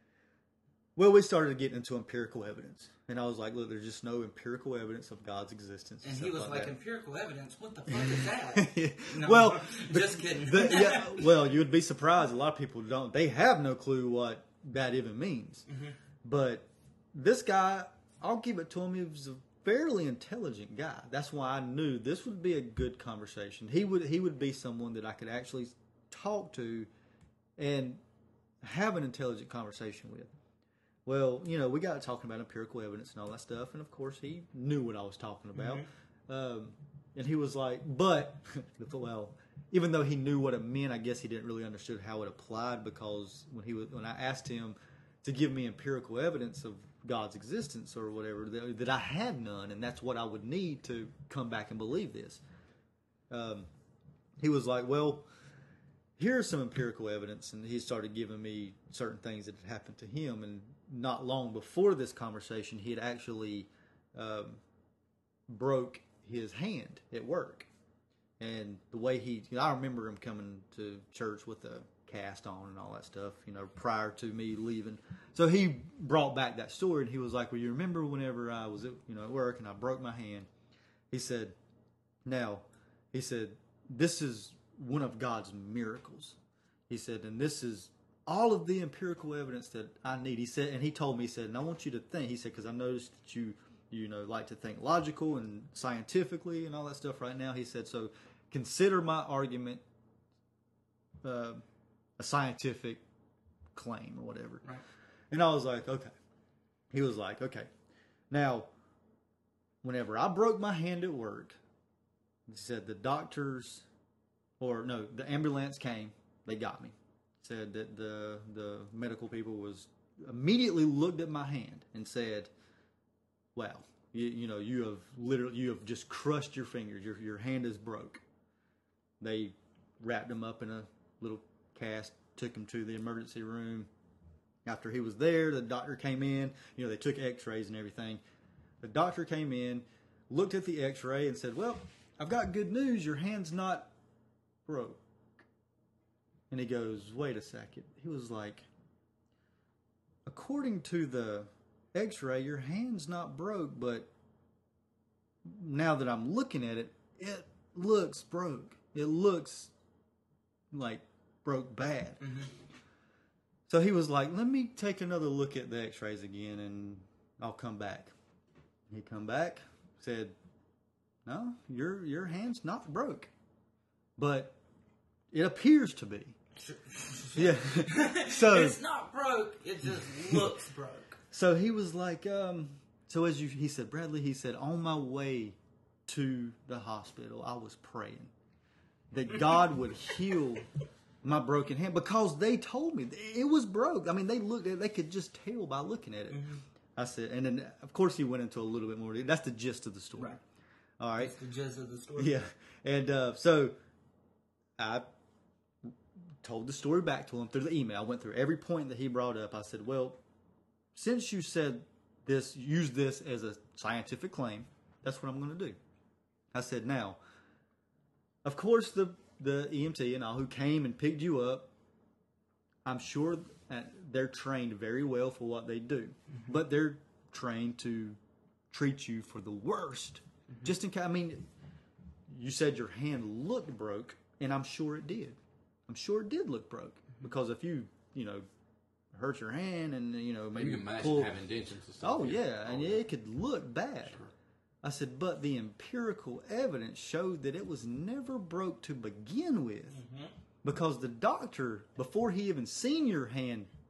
well, we started getting into empirical evidence. And I was like, look, there's just no empirical evidence of God's existence. And he was like, that. empirical evidence? What the fuck is that? No, well, just kidding. the, yeah, well, you would be surprised. A lot of people don't. They have no clue what that even means. Mm-hmm. But this guy, I'll give it to him, he was a fairly intelligent guy. That's why I knew this would be a good conversation. He would he would be someone that I could actually talk to and have an intelligent conversation with. Well, you know, we got talking about empirical evidence and all that stuff, and of course he knew what I was talking about. Mm-hmm. Um, and he was like, but, well, even though he knew what it meant, I guess he didn't really understand how it applied, because when he was, when I asked him to give me empirical evidence of God's existence or whatever, that, that I had none, and that's what I would need to come back and believe this. Um, he was like, well, here's some empirical evidence, and he started giving me certain things that had happened to him, and not long before this conversation, he had actually um, broke his hand at work. And the way he, you know, I remember him coming to church with a cast on and all that stuff, you know, prior to me leaving. So he brought back that story, and he was like, well, you remember whenever I was at, you know, at work and I broke my hand? He said, now, he said, this is one of God's miracles. He said, and this is all of the empirical evidence that I need. He said, and he told me, he said, and I want you to think, he said, because I noticed that you, you know, like to think logical and scientifically and all that stuff right now. He said, so consider my argument uh, a scientific claim or whatever. Right. And I was like, okay. He was like, okay. Now, whenever I broke my hand at work, he said the doctors, or no, the ambulance came, they got me. Said that the the medical people was immediately looked at my hand and said, wow, you, you know, you have literally, you have just crushed your fingers. Your your hand is broke. They wrapped him up in a little cast, took him to the emergency room. After he was there, the doctor came in. You know, they took x-rays and everything. The doctor came in, looked at the x-ray and said, well, I've got good news. Your hand's not broke. And he goes, wait a second. He was like, according to the x-ray, your hand's not broke, but now that I'm looking at it, it looks broke. It looks like broke bad. Mm-hmm. So he was like, let me take another look at the x-rays again, and I'll come back. He come back, said, no, your your hand's not broke, but it appears to be. Yeah. So it's not broke, it just looks broke. So he was like, um, so as you, he said, Bradley, he said, on my way to the hospital, I was praying that God would heal my broken hand, because they told me it was broke. I mean, they looked at, they could just tell by looking at it. Mm-hmm. I said, and then of course he went into a little bit more. That's the gist of the story. Right. All right. That's the gist of the story. Yeah. And uh, so I told the story back to him through the email. I went through every point that he brought up. I said, well, since you said this, use this as a scientific claim, that's what I'm going to do. I said, now, of course, the, the E M T and all who came and picked you up, I'm sure that they're trained very well for what they do, mm-hmm. but they're trained to treat you for the worst. Mm-hmm. Just in case, I mean, you said your hand looked broke, and I'm sure it did. I'm sure it did look broke, because if you, you know, hurt your hand and, you know, maybe you can imagine pull, having dents and stuff. oh yeah, and it could look bad. Sure. I said, but the empirical evidence showed that it was never broke to begin with, mm-hmm. because the doctor, before he even seen your hand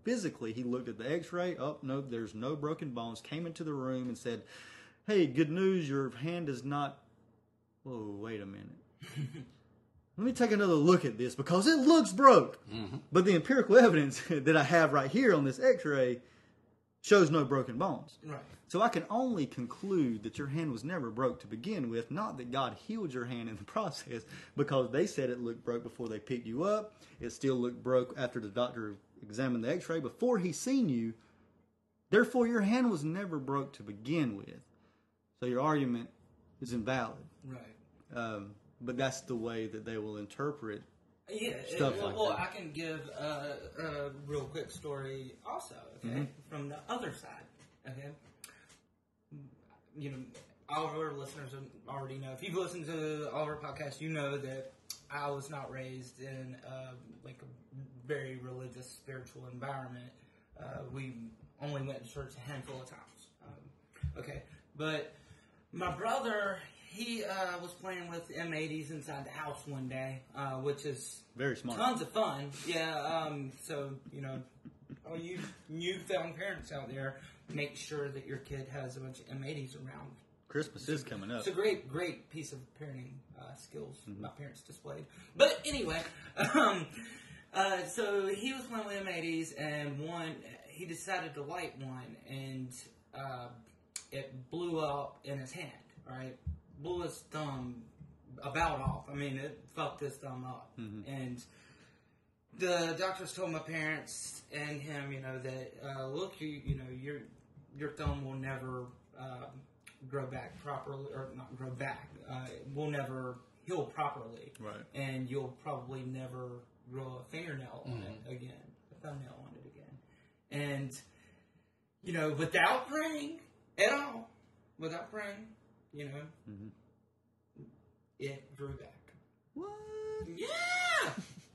physically, he looked at the x-ray. Oh, no, there's no broken bones. Came into the room and said, hey, good news, your hand is not... Whoa, wait a minute. Let me take another look at this because it looks broke. Mm-hmm. But the empirical evidence that I have right here on this x-ray shows no broken bones. Right. So I can only conclude that your hand was never broke to begin with, not that God healed your hand in the process, because they said it looked broke before they picked you up. It still looked broke after the doctor examined the x-ray before he seen you. Therefore, your hand was never broke to begin with. So your argument is invalid. Right. Um, but that's the way that they will interpret Yeah, stuff it, like well, that. I can give a, a real quick story also, okay, Mm-hmm. from the other side, okay? You know, all of our listeners already know. If you've listened to all of our podcasts, you know that I was not raised in uh, like a very religious, spiritual environment. Uh, we only went to church a handful of times. Um, okay, but my brother, he uh, was playing with M eighties inside the house one day, uh, which is Very smart. tons of fun. Yeah, um, so, you know, all you newfound parents out there, make sure that your kid has a bunch of M eighties around. Christmas is coming up. It's a great, great piece of parenting uh, skills mm-hmm. my parents displayed. But anyway, um, uh, so he was playing with M eighties, and one, he decided to light one, and uh, it blew up in his hand, right? Blew his thumb about off. I mean, it fucked his thumb up. Mm-hmm. And the doctors told my parents and him, you know, that, uh, look, you, you know, your your thumb will never uh, grow back properly, or not grow back, uh, will never heal properly. Right. And you'll probably never grow a fingernail on mm-hmm. it again, a thumbnail on it again. And, you know, without praying at all, without praying, you know, mm-hmm. it grew back. What? Yeah!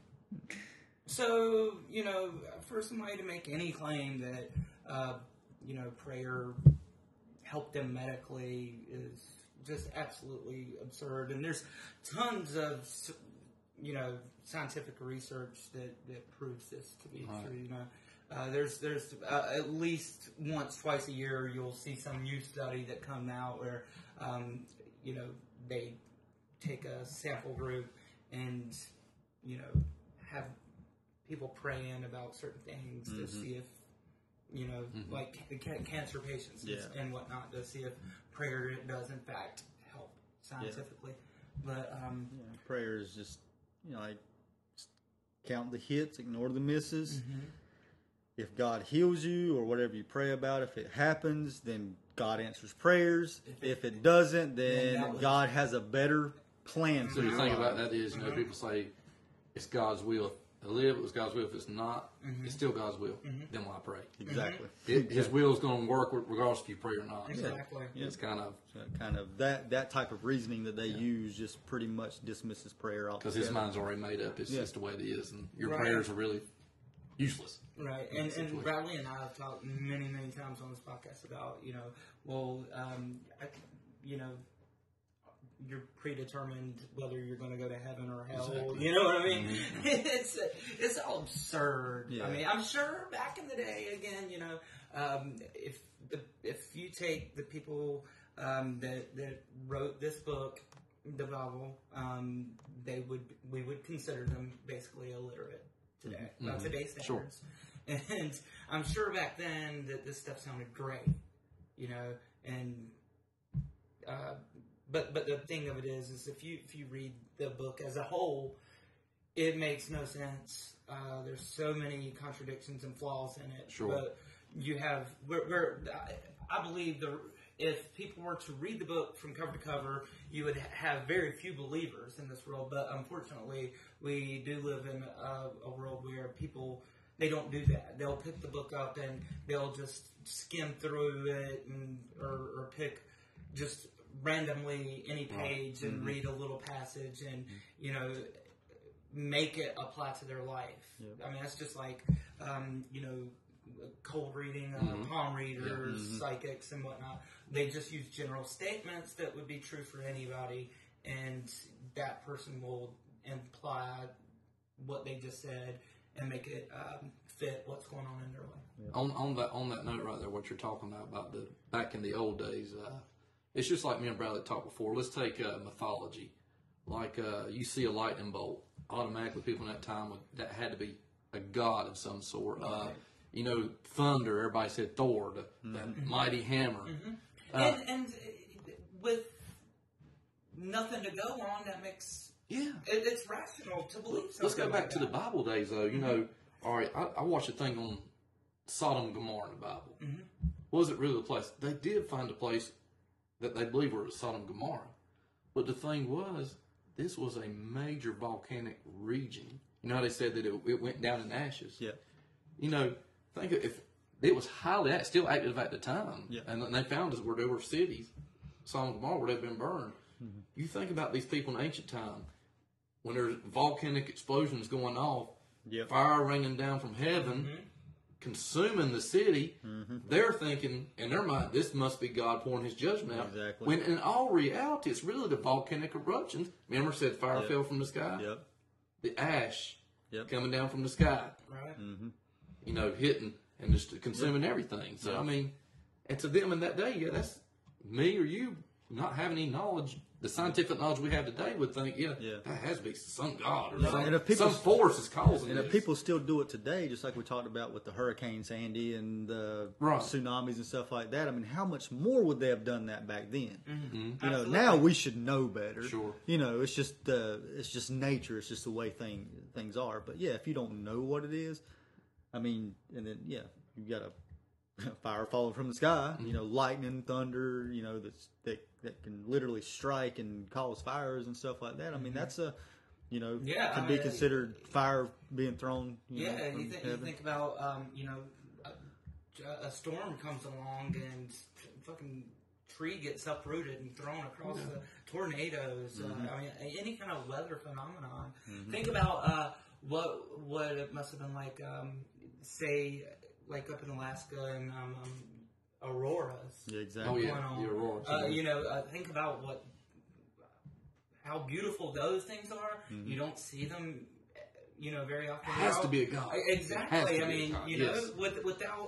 So, you know, for somebody to make any claim that, uh, you know, prayer helped them medically is just absolutely absurd. And there's tons of, you know, scientific research that, that proves this to be right. true, you know. Uh, there's there's uh, at least once, twice a year, you'll see some new study that come out where, um, you know, they take a sample group and, you know, have people praying about certain things mm-hmm. to see if, you know, mm-hmm. like ca- cancer patients yeah. and whatnot, to see if prayer does in fact help scientifically. Yeah. But um, yeah, prayer is just, you know, like count the hits, ignore the misses. Mm-hmm. If God heals you or whatever you pray about, if it happens, then God answers prayers. If it, if it doesn't, then, then God has a better plan for so you. So the thing about that is, you know, mm-hmm. people say it's God's will to live. It's God's will. If it's not, mm-hmm. it's still God's will. Mm-hmm. Then why pray? Exactly. It, his will is going to work regardless if you pray or not. Exactly. So it's kind of so kind of that that type of reasoning that they yeah. use just pretty much dismisses prayer altogether. Because his mind's already made up. It's yeah. just the way it is, and your right. prayers are really useless. Right, and, and Bradley and I have talked many, many times on this podcast about, you know, well, um, I, you know, you're predetermined whether you're going to go to heaven or hell. Exactly. You know what I mean? Mm-hmm. it's it's all absurd. Yeah. I mean, I'm sure back in the day, again, you know, um, if the if you take the people um, that that wrote this book, the Bible, um, they would we would consider them basically illiterate today, mm-hmm. by today's standards. Sure. And I'm sure back then that this stuff sounded great, you know, and uh, but but the thing of it is, is if you if you read the book as a whole, it makes no sense. Uh, there's so many contradictions and flaws in it. Sure. But you have, we're, we're, I believe the if people were to read the book from cover to cover, you would have very few believers in this world. But unfortunately, we do live in a, a world where people, they don't do that. They'll pick the book up and they'll just skim through it and or, or pick just randomly any page and mm-hmm. read a little passage and, you know, make it apply to their life. Yep. I mean, that's just like, um, you know, cold reading, uh, mm-hmm. palm readers, mm-hmm. psychics, and whatnot. They just use general statements that would be true for anybody, and that person will imply what they just said and make it um, fit what's going on in their life. On on that on that note right there, what you're talking about about the back in the old days, uh, it's just like me and Bradley talked before. Let's take uh, mythology, like uh, you see a lightning bolt, automatically people in that time would, that had to be a god of some sort. Uh, you know, thunder. Everybody said Thor, the, Mm-hmm. that mighty hammer. Mm-hmm. Uh, and, and with nothing to go on, that makes yeah. it, it's rational to believe something. Let's go back like to the that. Bible days, though. You know, all right, I, I watched a thing on Sodom and Gomorrah in the Bible. Mhm. Was it really the place? They did find a place that they believe were Sodom and Gomorrah. But the thing was, this was a major volcanic region. You know how they said that it, it went down in ashes? Yeah. You know, think of if it was highly act- still active at the time, Yeah. and then they found us where there were cities, Sodom and Gomorrah, where they've been burned. Mm-hmm. You think about these people in ancient time, when there's volcanic explosions going off, Yep. fire raining down from heaven, Mhm. consuming the city, Mm-hmm. they're thinking in their mind, this must be God pouring His judgment out. Exactly. When in all reality, it's really the volcanic eruptions. Remember, it said fire Yep. fell from the sky. Yep. The ash Yep. coming down from the sky. Right. Mm-hmm. You know, hitting and just consuming everything. So Yeah. I mean, and to them in that day, yeah, that's me or you not having any knowledge. The scientific knowledge we have today would think, yeah, Yeah. that has to be some god or Right. some, And if people- some force is causing And this. if people still do it today, just like we talked about with the Hurricane Sandy and the Right. tsunamis and stuff like that, I mean, how much more would they have done that back then? Mm-hmm. You know, Absolutely. now we should know better. Sure. You know, it's just uh, it's just nature. It's just the way thing things are. But yeah, if you don't know what it is, I mean, and then yeah, you got a fire falling from the sky. You know, lightning, thunder. You know, that's that that can literally strike and cause fires and stuff like that. I mean, that's a you know Yeah, can I be mean, considered fire being thrown. You Yeah, know, you, from think you heaven. think about um, you know a, a storm comes along and fucking tree gets uprooted and thrown across the tornadoes. Mm-hmm. Uh, I mean, any kind of weather phenomenon. Think about uh, what what it must have been like. Um, say, like up in Alaska and um, um, auroras. Yeah, oh exactly. yeah, going on. the aurora. Uh, you know, uh, think about what how beautiful those things are. Mm-hmm. You don't see them, you know, very often. It has They're to all- be a god. I- It has Exactly. to I be a mean, god, you know, yes. with, without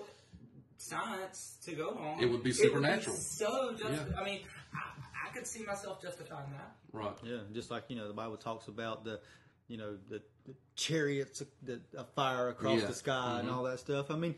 science to go on, It would be supernatural. so just, Yeah. I mean, I, I could see myself justifying that. Right. Yeah, just like you know, the Bible talks about the, you know, the, the chariots, the a fire across Yeah. the sky and Mhm. all that stuff. I mean,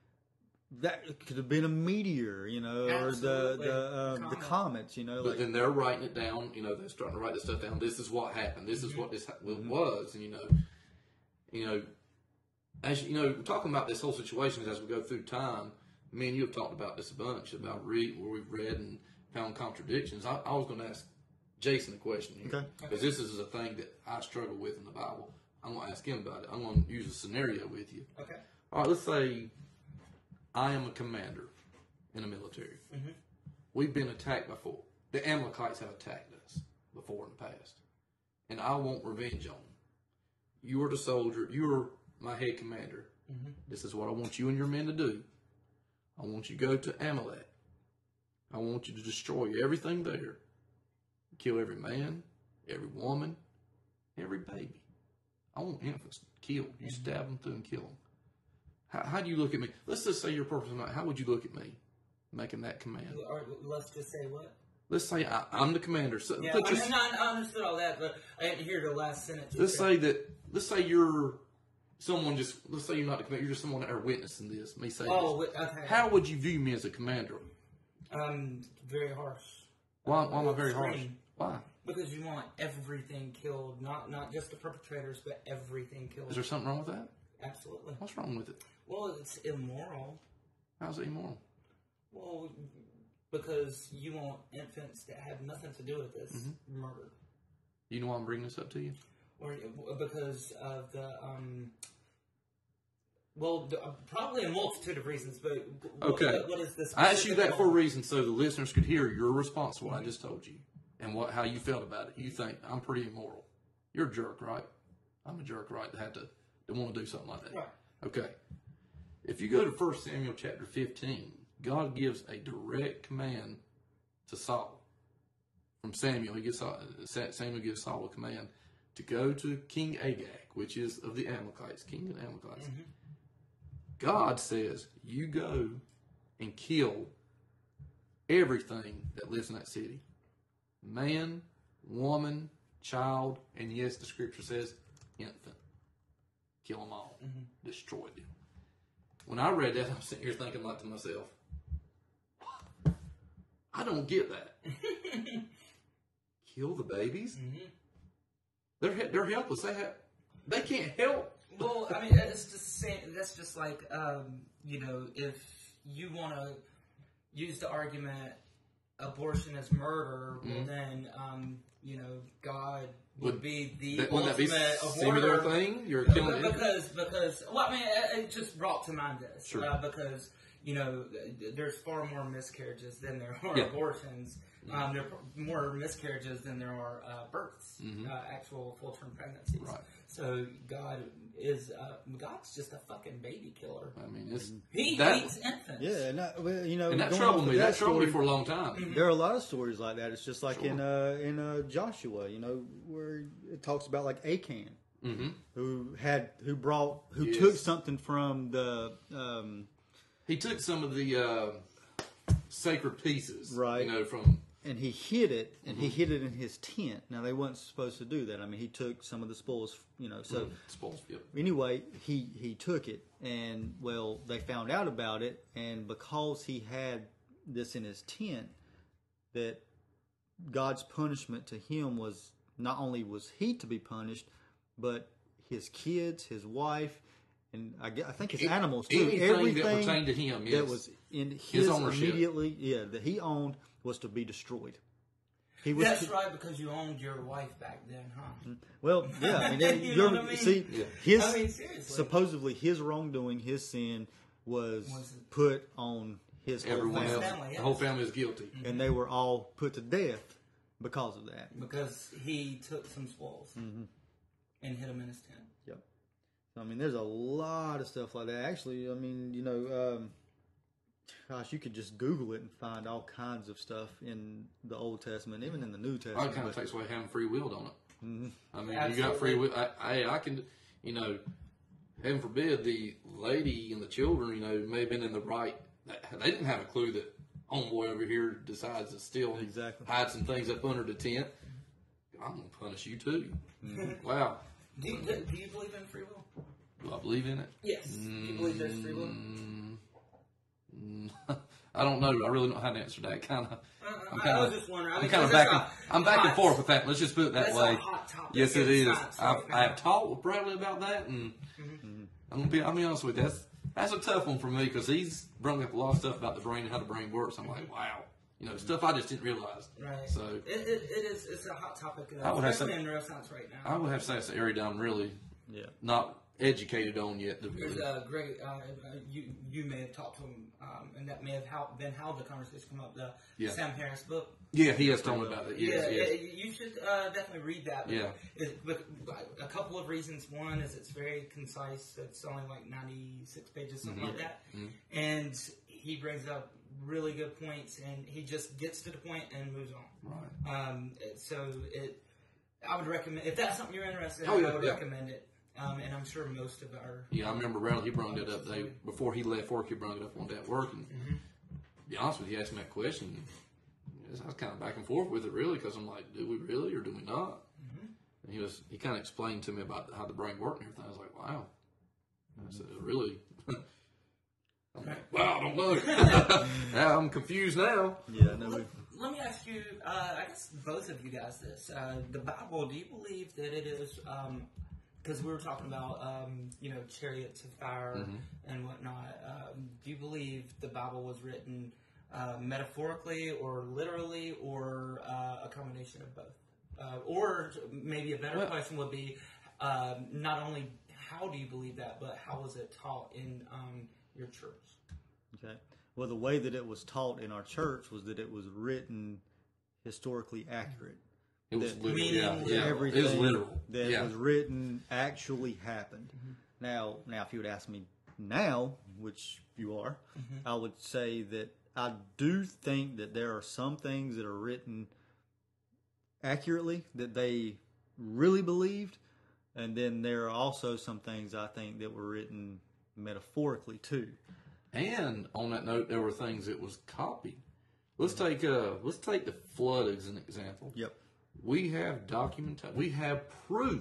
that could have been a meteor, you know, or the Absolutely. the um, the Comet. comets, you know, But like then they're writing it down. You know, they're starting to write this stuff down. This is what happened. This is Mm-hmm. what this ha- was. And you know, you know, as you know, we're talking about this whole situation as we go through time. Me and you have talked about this a bunch about read where we've read and found contradictions. I, I was going to ask Jason a question here Okay. because this is a thing that I struggle with in the Bible. I'm going to ask him about it. I'm going to use a scenario with you. Okay. All right, let's say I am a commander in the military. Mhm. We've been attacked before. The Amalekites have attacked us before in the past. And I want revenge on them. You are the soldier. You are my head commander. Mhm. This is what I want you and your men to do. I want you to go to Amalek. I want you to destroy everything there. Kill every man, every woman, every baby. I want infants killed. You stab them through and kill them. How, how do you look at me? Let's just say you're a person. How would you look at me making that command? Or let's just say what? Let's say I, I'm the commander. So Yeah, put I, your- mean, I, I understood all that, but I didn't hear the last sentence. you let's said. say that. Let's say you're someone. Just let's say you're not the commander. You're just someone that are witnessing this. Me say Oh, this. wi- okay. How would you view me as a commander? Um, very harsh. Why, why am I very harsh? Extreme. Why? Because you want everything killed, not not just the perpetrators, but everything killed. Is there something wrong with that? Absolutely. What's wrong with it? Well, it's immoral. How's it immoral? Well, because you want infants that have nothing to do with this Mm-hmm. murder, You know why I'm bringing this up to you? or because of the um. Well, the, uh, probably a multitude of reasons, but what, Okay. what, what is this? I asked you that for a reason so the listeners could hear your response to what I just told you and what how you felt about it. You think I'm pretty immoral. You're a jerk, right? I'm a jerk, right? To have to, to want to do something like that. Right. Okay. If you go to First Samuel chapter fifteen, God gives a direct command to Saul. From Samuel, he gives Saul- Samuel gives Saul a command to go to King Agag, which is of the Amalekites, king of the Amalekites. Mm-hmm. God says, you go and kill everything that lives in that city. Man, woman, child, and yes, the scripture says infant. Kill them all. Mm-hmm. Destroy them. When I read that, I'm sitting here thinking like to myself, I don't get that. Kill the babies? Mm-hmm. They're they're helpless. They have they can't help. Well, I mean, it's just saying, that's just like um, you know, if you want to use the argument abortion is murder, well mm-hmm. then um, you know, God would, would be the that, ultimate wouldn't that be similar thing? You're killing because because well, I mean, it, it just brought to mind this sure. uh, because you know, there's far more miscarriages than there are yeah. abortions. Um, there are more miscarriages than there are uh, births, mm-hmm. uh, actual full-term pregnancies. Right. So God is uh, God's just a fucking baby killer. I mean, it's, he that, hates infants. Yeah, and that, well, you know, and that troubled me. That, that troubled me for a long time. Mm-hmm. There are a lot of stories like that. It's just like sure. in uh, in uh, Joshua, you know, where it talks about like Achan, mm-hmm. who had who brought who yes. took something from the. Um, he took some of the uh, sacred pieces, right? You know, from. And he hid it, and mm-hmm. he hid it in his tent. Now, they weren't supposed to do that. I mean, he took some of the spoils, you know. So, mm-hmm. spoils, yep. Anyway, he, he took it, and, well, they found out about it, and because he had this in his tent, that God's punishment to him was not only was he to be punished, but his kids, his wife, and I, I think his animals, too. Anything Everything that pertained to him, yes. that was in his, his ownership. Immediately, yeah, that he owned, was to be destroyed. He was That's to, right, because you owned your wife back then, huh? Well, yeah. I mean, you know what I mean? See, yeah. his I mean, seriously. supposedly his wrongdoing, his sin was, was put on his everyone whole else. family. Yes. The whole family is guilty, mm-hmm. and they were all put to death because of that. Because he took some spoils mm-hmm. and hid them in his tent. Yep. So I mean, there's a lot of stuff like that. Actually, I mean, you know. Um, Gosh, you could just Google it and find all kinds of stuff in the Old Testament, even in the New Testament. That kind of takes away having free will, don't it? Mm-hmm. I mean, Absolutely. you got free will. I, I, I can, you know, heaven forbid the lady and the children, you know, may have been in the right. They didn't have a clue that homeboy over here decides to steal exactly. hide some things up under the tent. I'm going to punish you too. Mm-hmm. Wow. Do you, do you believe in free will? Do I believe in it? Yes. Do you believe there's free will? I don't know. I really don't know how to answer that. Kind of. Uh, I'm kind of. just wondering. I mean, I'm kind of back. And, I'm back hot, and forth with that. Let's just put it that that's way. A hot topic. Yes, it is. Science, I've, right I have talked with Bradley about that, and mm-hmm. I'm gonna be. I'm gonna be honest with you. That's that's a tough one for me because he's brought up a lot of stuff about the brain and how the brain works. I'm like, wow, you know, stuff I just didn't realize. Right. So it, it, it is. It's a hot topic. Uh, I would have especially say, in neuroscience right now. I would have to say it's an area I'm really yeah not educated on yet. There's a great. Uh, you you may have talked to him, um, and that may have how, been how the conversation come up. The yeah. Sam Harris book. Yeah, he has told me about it. Yes, yeah, yes. you should uh, definitely read that. Yeah. It, but a couple of reasons. One is it's very concise. It's only like ninety-six pages, something mm-hmm. like that. Mm-hmm. And he brings up really good points, and he just gets to the point and moves on. Right. Um, so it, I would recommend if that's something you're interested in. Oh, yeah, I would yeah. recommend it. Um, and I'm sure most of our yeah, I remember Randall. He brought it up. They before he left work, he brought it up one day at work, and mm-hmm. to be honest with you, he asked me that question. I was kind of back and forth with it, really, because I'm like, do we really or do we not? Mm-hmm. And he was he kind of explained to me about how the brain worked and everything. I was like, wow. Mm-hmm. I said, really? I'm like, wow, I don't know. Now I'm confused now. Yeah, no. Let, let me ask you. Uh, I guess both of you guys this. Uh, the Bible. Do you believe that it is? Because um, we were talking about, um, you know, chariots of fire mm-hmm. and whatnot. Um, do you believe the Bible was written uh, metaphorically or literally, or uh, a combination of both? Uh, or maybe a better well, question would be, uh, not only how do you believe that, but how was it taught in um, your church? Okay. Well, the way that it was taught in our church was that it was written historically accurate. It was that literal. Yeah, yeah. Everything it was literal. that yeah. was written actually happened. Mm-hmm. Now, now, if you would ask me now, which you are, mm-hmm. I would say that I do think that there are some things that are written accurately that they really believed, and then there are also some things I think that were written metaphorically too. And on that note, there were things that was copied. Let's take uh, let's take the flood as an example. Yep. We have documentation. We have proof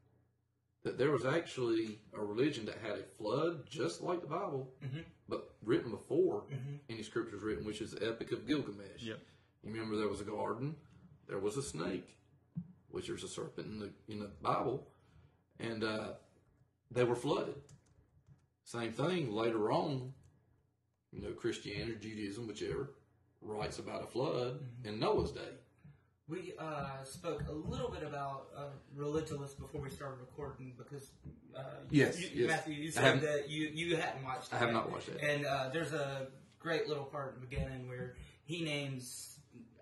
that there was actually a religion that had a flood, just like the Bible, Mm-hmm. but written before Mm-hmm. any scriptures written, which is the Epic of Gilgamesh. Yep. You remember there was a garden, there was a snake, which there's a serpent in the in the Bible, and uh, they were flooded. Same thing later on. You know, Christianity, Judaism, whichever, writes about a flood Mm-hmm. in Noah's day. We uh, spoke a little bit about uh, Religulous before we started recording because uh, Yes, you, yes. Matthew, you I said haven't- that you, you hadn't watched it. I have yet. not watched it. And uh, there's a great little part at the beginning where he names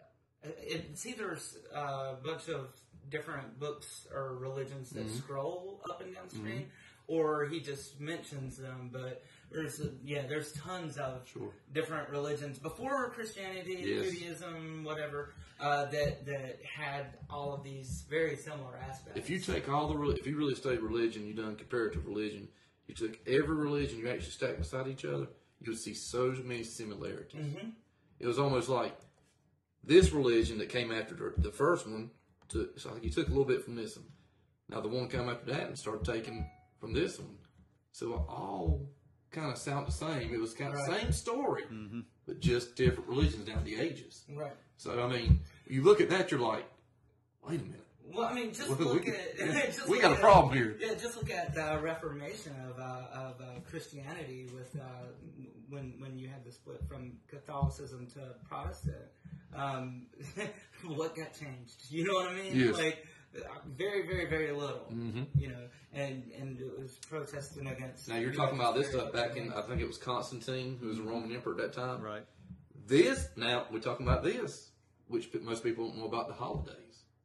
it's either a bunch of different books or religions that Mhm. scroll up and down screen, or he just mentions them. But there's a, yeah, there's tons of Sure. different religions before Christianity, Yes. Judaism, whatever, uh, that that had all of these very similar aspects. If you take all the, re- if you really study religion, you done comparative religion, you took every religion, you actually stacked beside each other, you would see so many similarities. Mhm. It was almost like this religion that came after the, the first one, took, so like you took a little bit from this one. Now the one came after that and started taking from this one. So it all kind of sound the same. It was kind of the Right. same story, Mm-hmm. but just different religions down the ages. right. So, I mean, you look at that, you're like, wait a minute. Well, I mean, just We- look we- at just we look got a at- problem here. Yeah, just look at the Reformation of uh, of uh, Christianity with uh, when when you had the split from Catholicism to Protestant. Um, what got changed? You know what I mean? Yes. Like uh, very, very, very little. Mm-hmm. You know, and and it was protesting against. Now, you're talking about this stuff back in, I think it was Constantine, who was a Roman emperor at that time. Right. This, now, we're talking about this, which most people don't know about the holidays.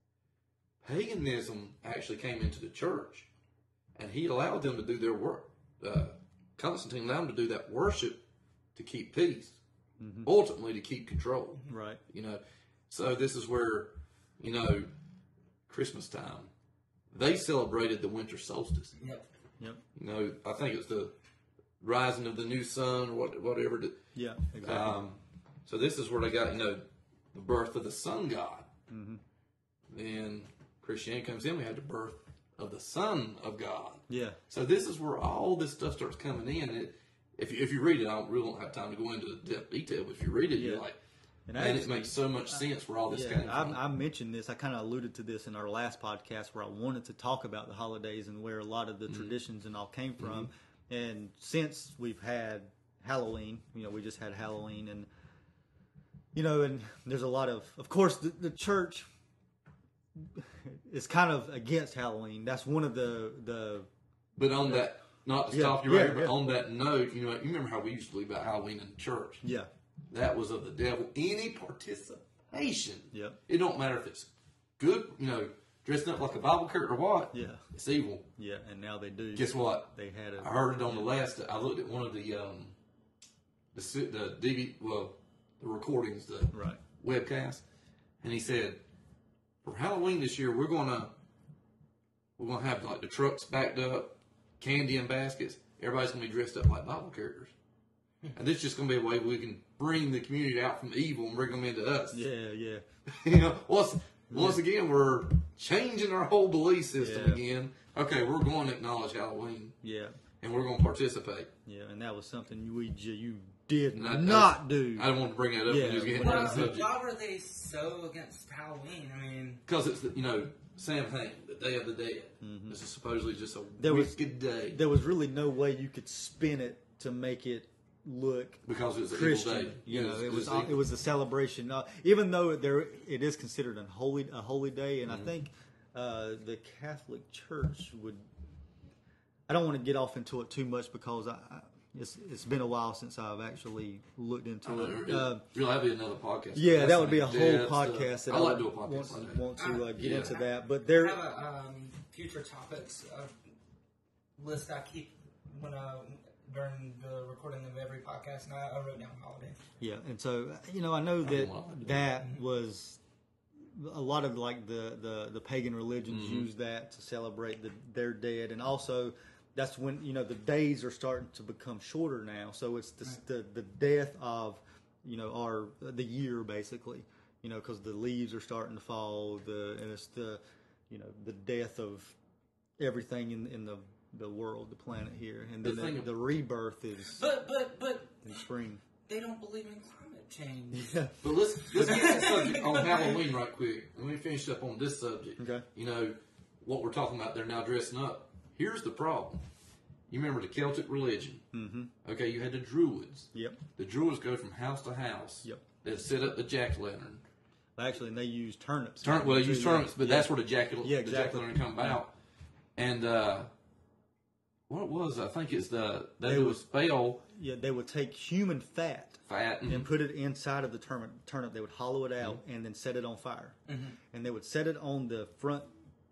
Paganism actually came into the church, and he allowed them to do their work. Uh, Constantine allowed them to do that worship to keep peace, Mhm. ultimately to keep control. Right. You know, so this is where, you know, Christmas time, they celebrated the winter solstice. Yep. Yep. You know, I think it's the rising of the new sun or what, whatever. The, Yeah. Exactly. um, so this is where they got, you know, the birth of the sun god. Mm-hmm. Then Christianity comes in, we had the birth of the Son of God. Yeah. So this is where all this stuff starts coming in. It, if you, if you read it, I don't really don't have time to go into depth detail, but if you read it, Yeah. you're like, And man, it actually- makes so much sense where all this Yeah, came from. I, I mentioned this. I kind of alluded to this in our last podcast where I wanted to talk about the holidays and where a lot of the traditions and all came from. And since we've had Halloween, you know, we just had Halloween, and you know, and there's a lot of, of course, the, the church is kind of against Halloween. That's one of the the But on that, not to Yeah, stop you yeah, right here, but yeah. on that note, you know, you remember how we used to believe about Halloween in church? yeah, That was of the devil. Any participation, Yep. it don't matter if it's good, you know, dressing up like a Bible character or what. yeah, It's evil. yeah, and now they do. Guess what? They had a I heard it on the last. I looked at one of the um, the si- the D V well, the recordings, the right. webcast, and he said, for Halloween this year, we're gonna we're gonna have like the trucks backed up, candy in baskets. Everybody's gonna be dressed up like Bible characters, and this is just gonna be a way we can bring the community out from evil and bring them into us. Yeah, yeah, You know, once once again, we're changing our whole belief system Yeah. again. Okay, we're going to acknowledge Halloween, yeah, and we're going to participate. yeah, and that was something we j- you did And I- not do. I don't want to bring that up Yeah, and just get when into I the was- Why, subject. why were they so against Halloween? I mean, Because it's, the, you know, Samhain, the Day of the Dead. This is supposedly just a There was- wicked day There was really no way you could spin it to make it look because it was an Christian. evil day. You know, it was evil. it was a celebration. Uh, even though there it is considered a holy a holy day, and Mm-hmm. I think uh, the Catholic Church would. I don't want to get off into it too much because I, I it's it's been a while since I've actually looked into it. Uh, Really, that'd be another podcast. yeah, That's that would be a some whole in-depth podcast stuff. that I I like to would do a podcast want, like that. want to uh, get Yeah. into that. But I there, have a um, future topics uh, list I keep when uh, during the recording of every podcast, and I, I wrote down holiday. yeah, and so you know, I know that wanna do that was a lot of like the, the, the pagan religions Mm-hmm. use that to celebrate the, their dead, and also that's when you know the days are starting to become shorter now. So it's the the, the death of you know our the year basically, you know, because the leaves are starting to fall. The and it's the you know the death of everything in in the the world, the planet here, and then The the, thing the, of- rebirth is But but but in spring. they don't believe in climate change. Yeah. But let's let's get that subject on Halloween right quick. Let me finish up on this subject. Okay. You know what we're talking about? They're now dressing up. Here's the problem. You remember the Celtic religion? Mm-hmm. Okay, you had the Druids. Yep. The Druids go from house to house. Yep. They'd set up the jack o' lantern. Actually, and they use turnips. Turn, well, they use too, turnips, but yeah. that's where the jack o' Yeah, the jack exactly. o' lantern come about. And uh, what it was, I think it's the they, They do a would- spell Yeah, they would take human fat fat and and put it inside of the turnip. Turnip. They would hollow it out and then set it on fire, and they would set it on the front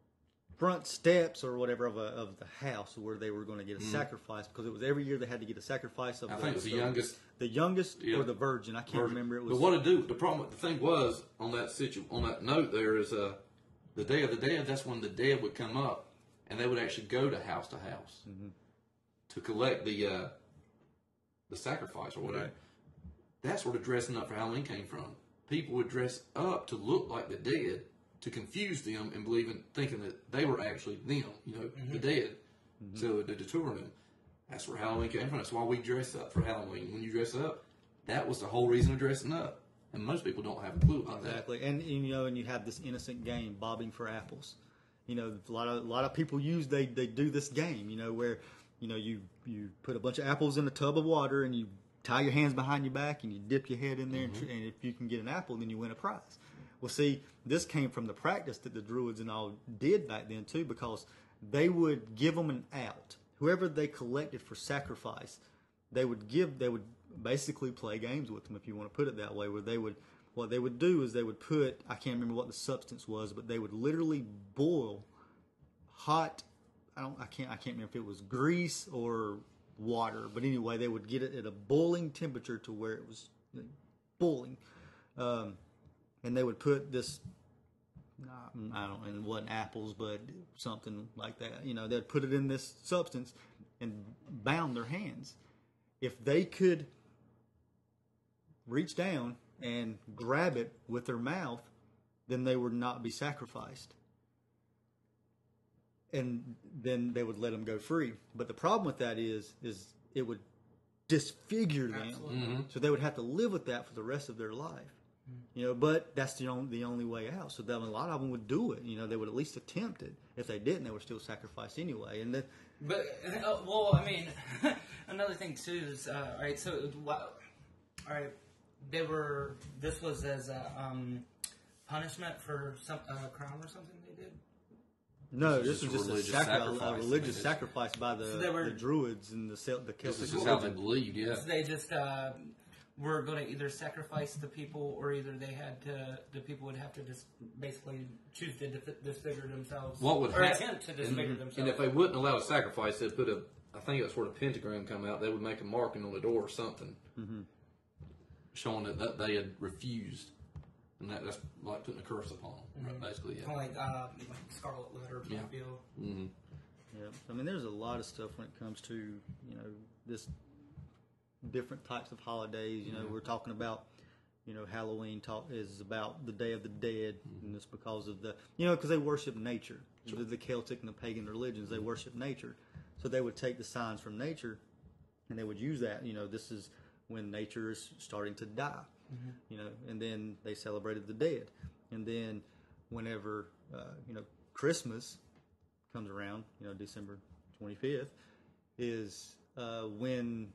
front steps or whatever of, a, of the house where they were going to get a sacrifice, because it was every year they had to get a sacrifice of I the, think it was the youngest. the youngest Yeah. or the virgin. I can't Virgin. remember. It was But what to do? The problem, the thing was on that situ, on that note there is uh, the Day of the Dead. That's when the dead would come up, and they would actually go to house to house Mm-hmm. to collect the uh, the sacrifice or whatever. Right. That's where the dressing up for Halloween came from. People would dress up to look like the dead to confuse them and believing, thinking that they were actually them, you know, the dead. So to deter them. That's where Halloween came from. That's why we dress up for Halloween. When you dress up, that was the whole reason of dressing up. And most people don't have a clue about that. Exactly, and, and you know, and you have this innocent game, bobbing for apples. You know, a lot of a lot of people use they they do this game. You know, where you know you you put a bunch of apples in a tub of water and you tie your hands behind your back and you dip your head in there, and, tr- and if you can get an apple, then you win a prize. Well, see, this came from the practice that the Druids and all did back then too, because they would give them an out. Whoever they collected for sacrifice, they would give. They would basically play games with them, if you want to put it that way, where they would. What they would do is they would put, I can't remember what the substance was, but they would literally boil hot, I don't, I can't, I can't remember if it was grease or water, but anyway, they would get it at a boiling temperature to where it was boiling, um, and they would put this, I don't know, it wasn't apples, but something like that. You know, they'd put it in this substance and bound their hands. If they could reach down and grab it with their mouth, then they would not be sacrificed. And then they would let them go free. But the problem with that is, is it would disfigure them. Absolutely. So they would have to live with that for the rest of their life. You know, but that's the only, the only way out. So that a lot of them would do it. You know, they would at least attempt it. If they didn't, they were still sacrificed anyway. And then, But uh, well, I mean, another thing too is uh, all right. So, wow, all right, they were. This was as a um, punishment for some uh, crime or something they did. no, This this is was just just a a, sacri- religious a sacrifice. religious I mean, sacrifice by the, So they were- the Druids and the Cel- the This Celtic is just how they religion. believed, yeah. So they just uh, were going to either sacrifice the people, or either they had to. The people would have to just basically choose to dif- disfigure themselves. What would or hap- attempt to disfigure and, themselves? and if they wouldn't allow a sacrifice, they'd put a, I think that's where the pentagram come out, they would make a marking on the door or something, Mm-hmm. showing that, that they had refused. And that, that's like putting a curse upon them, right, basically, Kind yeah. of like, uh, like Scarlet Letter type Yeah. deal. Mm-hmm. Yeah, I mean, there's a lot of stuff when it comes to you know this different types of holidays. You know, we're talking about you know Halloween talk is about the Day of the Dead, and it's because of the you know because they worship nature. The, the Celtic and the pagan religions, they worship nature, so they would take the signs from nature, and they would use that. You know, this is when nature is starting to die. You know, and then they celebrated the dead, and then whenever uh, you know Christmas comes around, you know, December twenty-fifth, is uh, when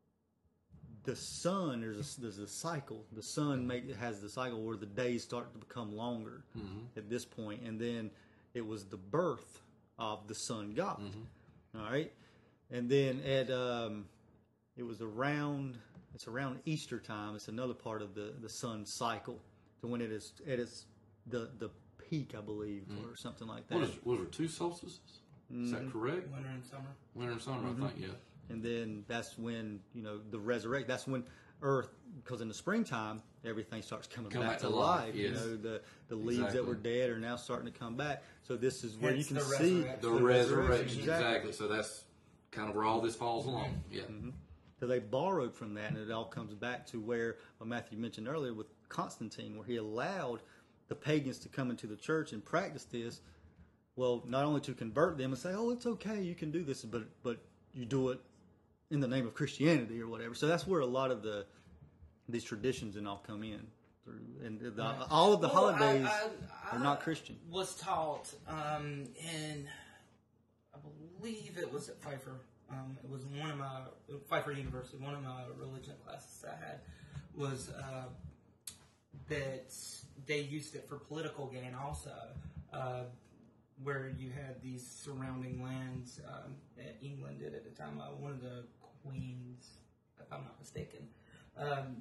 the sun, there's a, there's a cycle. The sun make, has the cycle where the days start to become longer at this point, and then it was the birth of the sun god. All right, and then at um, it was around it's around Easter time. It's another part of the the sun cycle, to when it is at its the the peak, I believe, or something like that. What is, was there two solstices? Is that correct? Winter and summer. Winter and summer, I think, yeah. And then that's when you know the resurrect. That's when Earth, because in the springtime, everything starts coming Come back, back to to life. life, You yes. know, the the leaves that Exactly. were dead are now starting to come back. So this is where Hence you can the see resurrection. The, The resurrection, exactly. exactly. So that's kind of where all this falls along. Yeah. So they borrowed from that, and it all comes back to where what Matthew mentioned earlier with Constantine, where he allowed the pagans to come into the church and practice this. Well, not only to convert them and say, "Oh, it's okay, you can do this," but but you do it in the name of Christianity or whatever. So that's where a lot of the these traditions and all come in through, and the, all of the Well, holidays I, I, are not Christian. Was taught um, in, I believe it was at Pfeiffer. Um, it was one of my Pfeiffer University. One of my religion classes I had was uh, that they used it for political gain also. Uh, where you had these surrounding lands. Um, that England did at the time. Uh, one of the queens, if I'm not mistaken, um,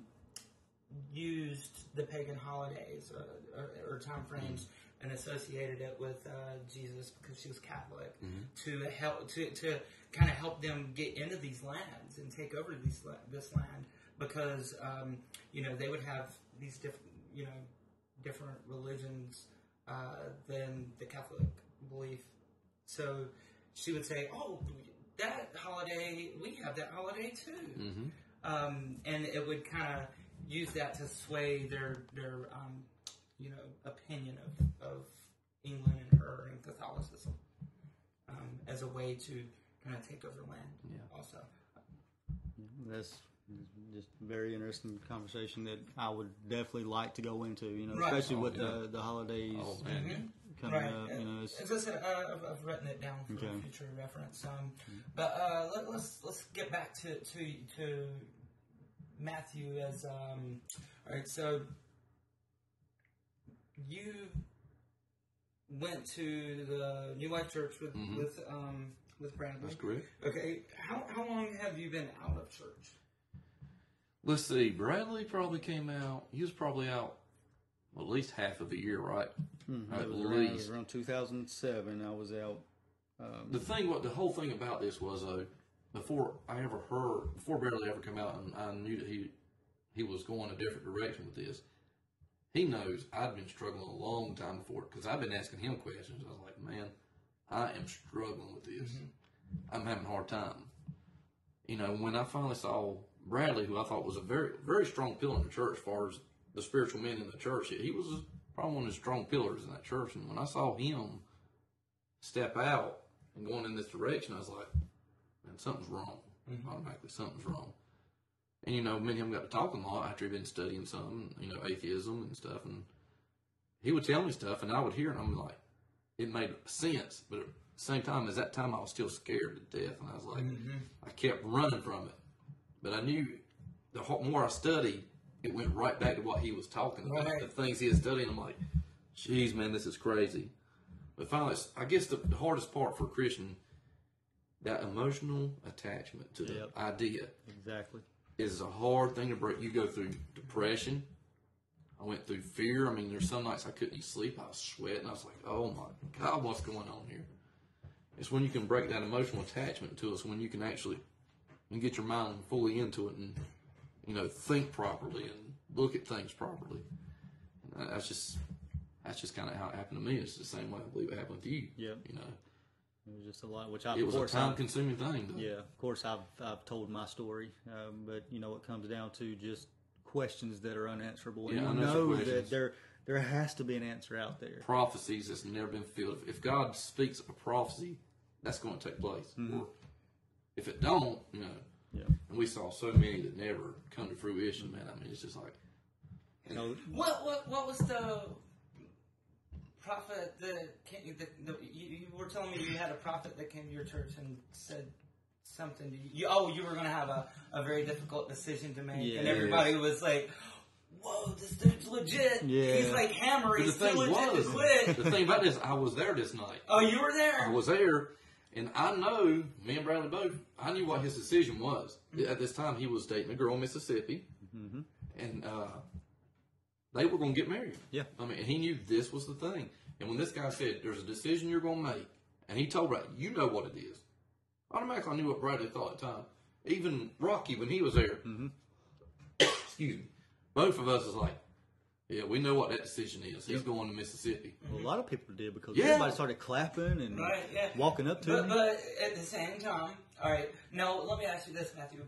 used the pagan holidays uh, or, or time frames and associated it with uh, Jesus because she was Catholic to help to, to kind of help them get into these lands and take over these la- this land because um, you know they would have these different you know different religions uh, than the Catholic belief. So she would say, "Oh, that holiday, we have that holiday too," Mm-hmm. um, and it would kind of use that to sway their their um, you know opinion of, of England and her and Catholicism um, as a way to kind of take over land. Yeah. Also, That's just a very interesting conversation that I would definitely like to go into. You know, Right. especially with Oh, yeah. the the holidays Oh man. coming right. up. You know, it's, As I said, uh, I've, I've written it down for Okay. future reference. Um, but uh, let, let's let's get back to to to Matthew as um. All right, so you went to the New Life Church with Mhm. with um with Bradley. That's correct. Okay, how how long have you been out of church? Let's see. Bradley probably came out. He was probably out at least half of a year, right? Mhm. At It was around, it was least. around two thousand seven. I was out. Um, The thing, what the whole thing about this was, though, before I ever heard, before Bradley ever came out, and I knew that he he was going a different direction with this. He knows I'd been struggling a long time before because I've been asking him questions. I was like, man, I am struggling with this. I'm having a hard time. You know, when I finally saw Bradley, who I thought was a very, very strong pillar in the church, as far as the spiritual men in the church, he was probably one of the strong pillars in that church. And when I saw him step out and going in this direction, I was like, man, something's wrong. Automatically, something's wrong. And, you know, me and him got to talking a lot after he'd been studying some, you know, atheism and stuff. And he would tell me stuff, and I would hear it, and I'm like, it made sense. But at the same time, as that time, I was still scared to death. And I was like, I kept running from it. But I knew the whole, more I studied, it went right back to what he was talking about. Right. The things he was studying, I'm like, geez, man, this is crazy. But finally, I guess the, the hardest part for a Christian, that emotional attachment to the Yep. idea exactly. is a hard thing to break. You go through depression. I went through fear. I mean, there's some nights I couldn't even sleep. I was sweating. I was like, oh my God, what's going on here? It's when you can break that emotional attachment to us, when you can actually and get your mind fully into it and, you know, think properly and look at things properly. And that's just, that's just kind of how it happened to me. It's the same way I believe it happened to you. Yep. You know, It was just a lot, which I, it of was a course, time I, consuming thing. Though. yeah, of course, I've I've told my story, um, but you know, it comes down to just questions that are unanswerable, and Yeah, you unanswered know questions. that there there has to be an answer out there. Prophecies that's never been fulfilled. If God speaks a prophecy, that's going to take place. Or if it don't, you know, Yeah. and we saw so many that never come to fruition, man. I mean, it's just like, You know, What what what was the prophet that came? The, the, you, you were telling me you had a prophet that came to your church and said something to you. you oh, you were going to have a, a very difficult decision to make, and Yes. everybody was like, "Whoa, this dude's legit. Yeah. He's like hammer. but the He's still thing legit was, to quit." the thing about this, I was there this night. Oh, you were I there. was there, and I know, me and Bradley both, I knew what his decision was. At this time, he was dating a girl in Mississippi, and uh, they were going to get married. Yeah. I mean, and he knew this was the thing. And when this guy said, there's a decision you're going to make, and he told Bradley, you know what it is. Automatically, I knew what Bradley thought at the time. Even Rocky, when he was there, excuse me, both of us is like, yeah, we know what that decision is. He's going to Mississippi. Well, a lot of people did because Yeah. everybody started clapping and Right, yeah. walking up to But, him. but at the same time, all right. No, let me ask you this, Matthew.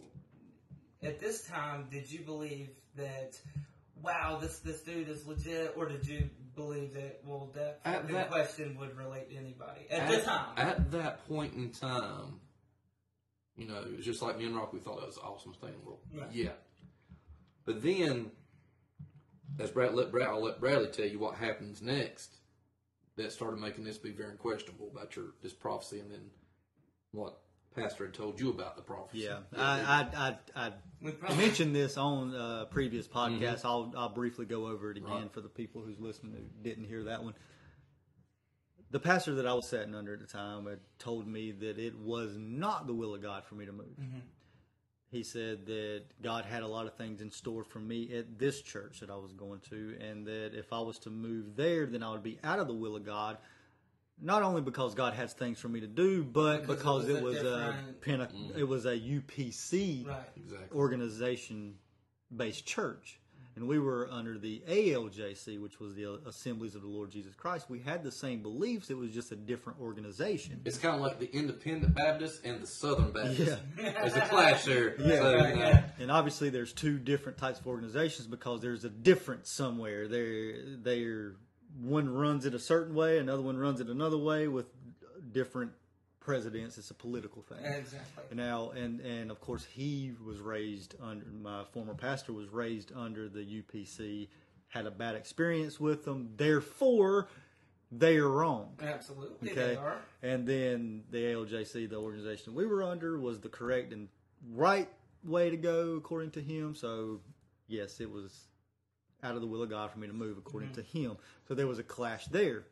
At this time, did you believe that, wow, this this dude is legit, or did you believe that, well, that At fucking that- question would relate to anybody at, At, this time? at that point in time, you know, it was just like me and Rock. We thought that was the awesomest thing in the world. Right. Yeah. But then, as Brad, let Brad, I'll let Bradley tell you what happens next. That started making this be very questionable about your this prophecy, and then what Pastor had told you about the prophecy. Yeah, I I I, We I probably- mentioned this on uh, previous podcasts. I'll I'll briefly go over it again Right. for the people who's listening who didn't hear that one. The pastor that I was sitting under at the time had told me that it was not the will of God for me to move. He said that God had a lot of things in store for me at this church that I was going to, and that if I was to move there, then I would be out of the will of God. Not only because God has things for me to do, but Because because, it it was was a a, different- Pente- it was a U P C Right. Exactly. organization based church. And we were under the A L J C, which was the Assemblies of the Lord Jesus Christ. We had the same beliefs. It was just a different organization. It's kind of like the Independent Baptist and the Southern Baptist. Yeah. There's a clash there. Yeah. So, Right, you know, yeah. And obviously, there's two different types of organizations because there's a difference somewhere. They're, they're one runs it a certain way, another one runs it another way with different presidents. It's a political thing. Exactly. Now, and and of course, he was raised under, my former pastor was raised under the U P C, had a bad experience with them. Therefore, they are wrong. Absolutely, Okay. they are. And then the A L J C, the organization we were under, was the correct and right way to go according to him. So, yes, it was out of the will of God for me to move according to him. So there was a clash there.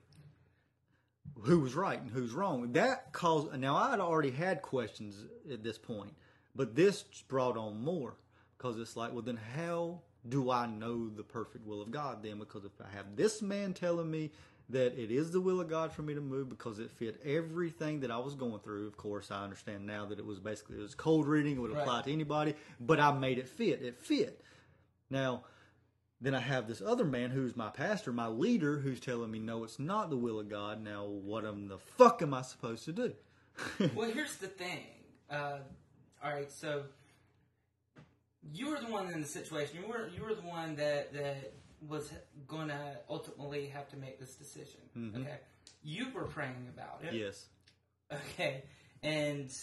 Who was right and who's wrong? That caused. Now I had already had questions at this point, but this brought on more because it's like, well, then how do I know the perfect will of God then? Because if I have this man telling me that it is the will of God for me to move because it fit everything that I was going through. Of course, I understand now that it was basically it was cold reading. It would apply Right. to anybody, but I made it fit. It fit. Now. Then I have this other man who's my pastor, my leader, who's telling me, no, it's not the will of God. Now, what in the fuck am I supposed to do? Well, here's the thing. Uh, all right, so you were the one in the situation. You were you were the one that that was going to ultimately have to make this decision. Okay, you were praying about it. Yes. Okay, and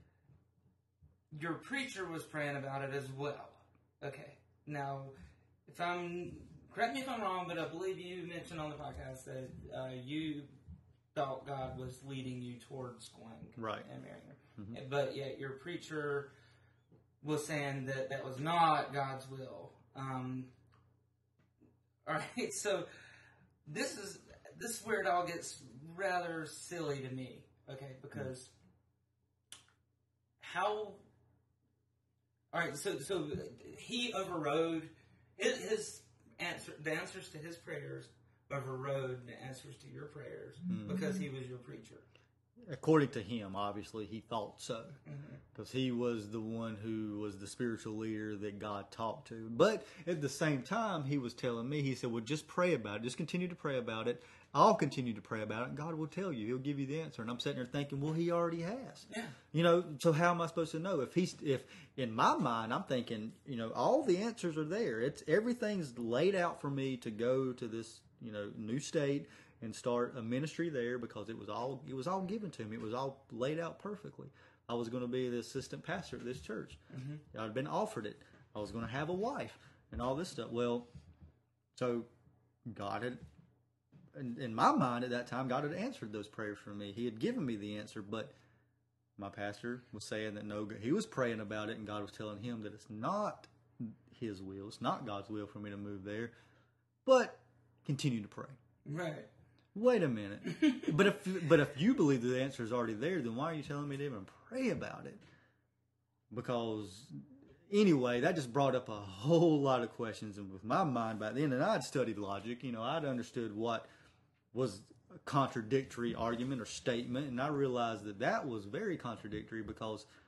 your preacher was praying about it as well. Okay, now if I'm correct me if I'm wrong, but I believe you mentioned on the podcast that uh, you thought God was leading you towards going Right. and marrying her, but yet your preacher was saying that that was not God's will. Um, all right, so this is this is where it all gets rather silly to me. Okay, because how? All right, so so he overrode his, his answer, the answers to his prayers overrode the answers to your prayers because he was your preacher. According to him, obviously, he thought so. Because he was the one who was the spiritual leader that God talked to. But at the same time, he was telling me, he said, well, just pray about it. Just continue to pray about it. I'll continue to pray about it. And God will tell you. He'll give you the answer. And I'm sitting there thinking, well, he already has. Yeah. You know, so how am I supposed to know? If he's, if in my mind, I'm thinking, you know, all the answers are there. It's everything's laid out for me to go to this, you know, new state and start a ministry there because it was all it was all given to me. It was all laid out perfectly. I was going to be the assistant pastor at this church. Mm-hmm. I'd been offered it. I was going to have a wife and all this stuff. Well, so God had, in, in my mind at that time, God had answered those prayers for me. He had given me the answer, but my pastor was saying that no, he was praying about it, and God was telling him that it's not his will, it's not God's will for me to move there, but continue to pray. Right. Wait a minute. but if but if you believe the answer is already there, then why are you telling me to even pray about it? Because anyway, that just brought up a whole lot of questions, and with my mind back then, and I'd studied logic, you know, I'd understood what was a contradictory argument or statement, and I realized that that was very contradictory because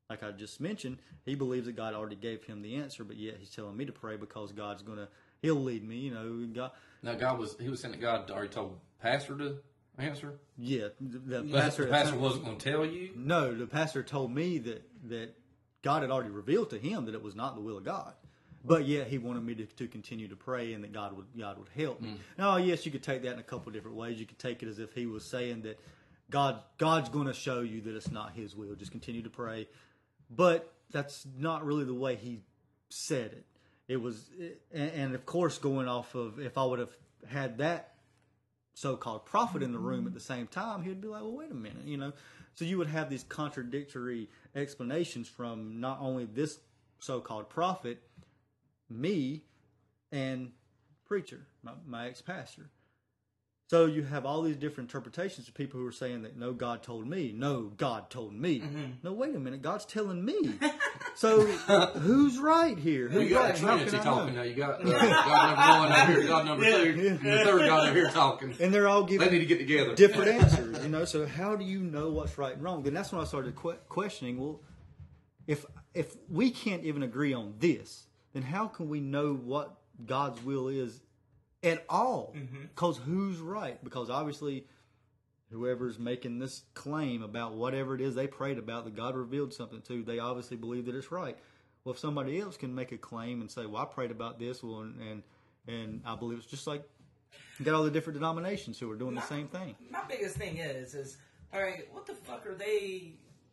like I just mentioned, he believes that God already gave him the answer, but yet he's telling me to pray because God's gonna, he'll lead me, you know. God. Now, God was, he was saying that God already told pastor to answer? Yeah. The, the But pastor, the pastor wasn't going to tell you? No, the pastor told me that, that God had already revealed to him that it was not the will of God. But yet he wanted me to, to continue to pray and that God would God would help me. Mm. Now, yes, you could take that in a couple of different ways. You could take it as if he was saying that God God's going to show you that it's not his will. Just continue to pray. But that's not really the way he said it. It was, and, and of course, going off of, if I would have had that so-called prophet in the room at the same time, he'd be like, well, wait a minute, you know. So you would have these contradictory explanations from not only this so-called prophet, me, and preacher, my, my ex-pastor. So you have all these different interpretations of people who are saying that, no, God told me. No, God told me. Mm-hmm. No, wait a minute. God's telling me. So who's right here? Who's you got right? a Trinity talking now. You got uh, God number one over here, God number two, yeah. and the third God over here talking. And they're all giving they need to get together. different answers, you know. So how do you know what's right and wrong? And that's when I started que- questioning, well, if if we can't even agree on this, then how can we know what God's will is at all? Because mm-hmm. who's right? Because obviously whoever's making this claim about whatever it is they prayed about that God revealed something to, they obviously believe that it's right. Well, if somebody else can make a claim and say, well, I prayed about this, well, and and, and I believe it's just like you got all the different denominations who are doing my, the same thing. My biggest thing is, is, all right, what the fuck are they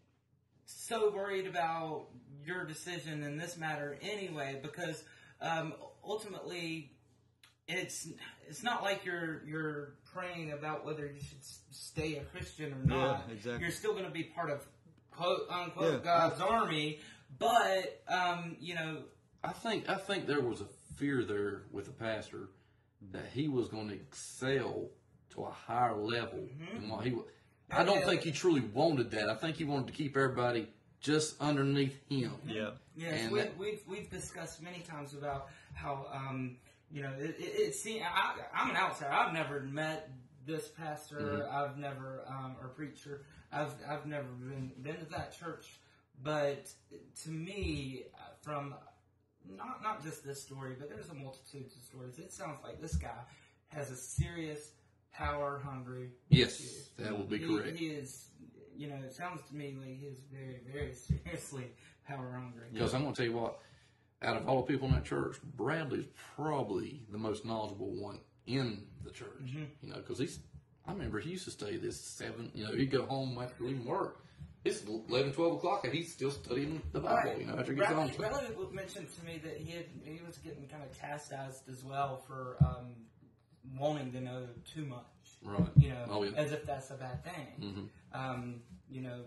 so worried about your decision in this matter anyway? Because um, ultimately, it's it's not like you're you're praying about whether you should stay a Christian or not. Yeah, exactly. You're still going to be part of quote unquote yeah. God's yeah. army, but um, you know, I think I think there was a fear there with the pastor that he was going to excel to a higher level mm-hmm. than what he was. I don't think he truly wanted that. I think he wanted to keep everybody just underneath him. Yeah. Yes, and we, that, we've we've discussed many times about how um, you know it. it, it seems, I, I'm an outsider. I've never met this pastor. Mm-hmm. I've never um, or preacher. I've I've never been been to that church. But to me, from not not just this story, but there's a multitude of stories. It sounds like this guy has a serious power hungry. Yes, issue. that would be he, correct. He is, you know, it sounds to me like he is very, very seriously power hungry. Because I'm going to tell you what, out of all the people in that church, Bradley's probably the most knowledgeable one in the church. Mm-hmm. You know, because he's, I remember he used to stay this seven, you know, he'd go home after leaving work. It's eleven, twelve o'clock, and he's still studying the Bible, right. you know, after he gets home. Bradley mentioned to me that he had, he was getting kind of chastised as well for um, wanting to know too much. Right. You know, oh, yeah. as if that's a bad thing. Mm-hmm. Um, you know,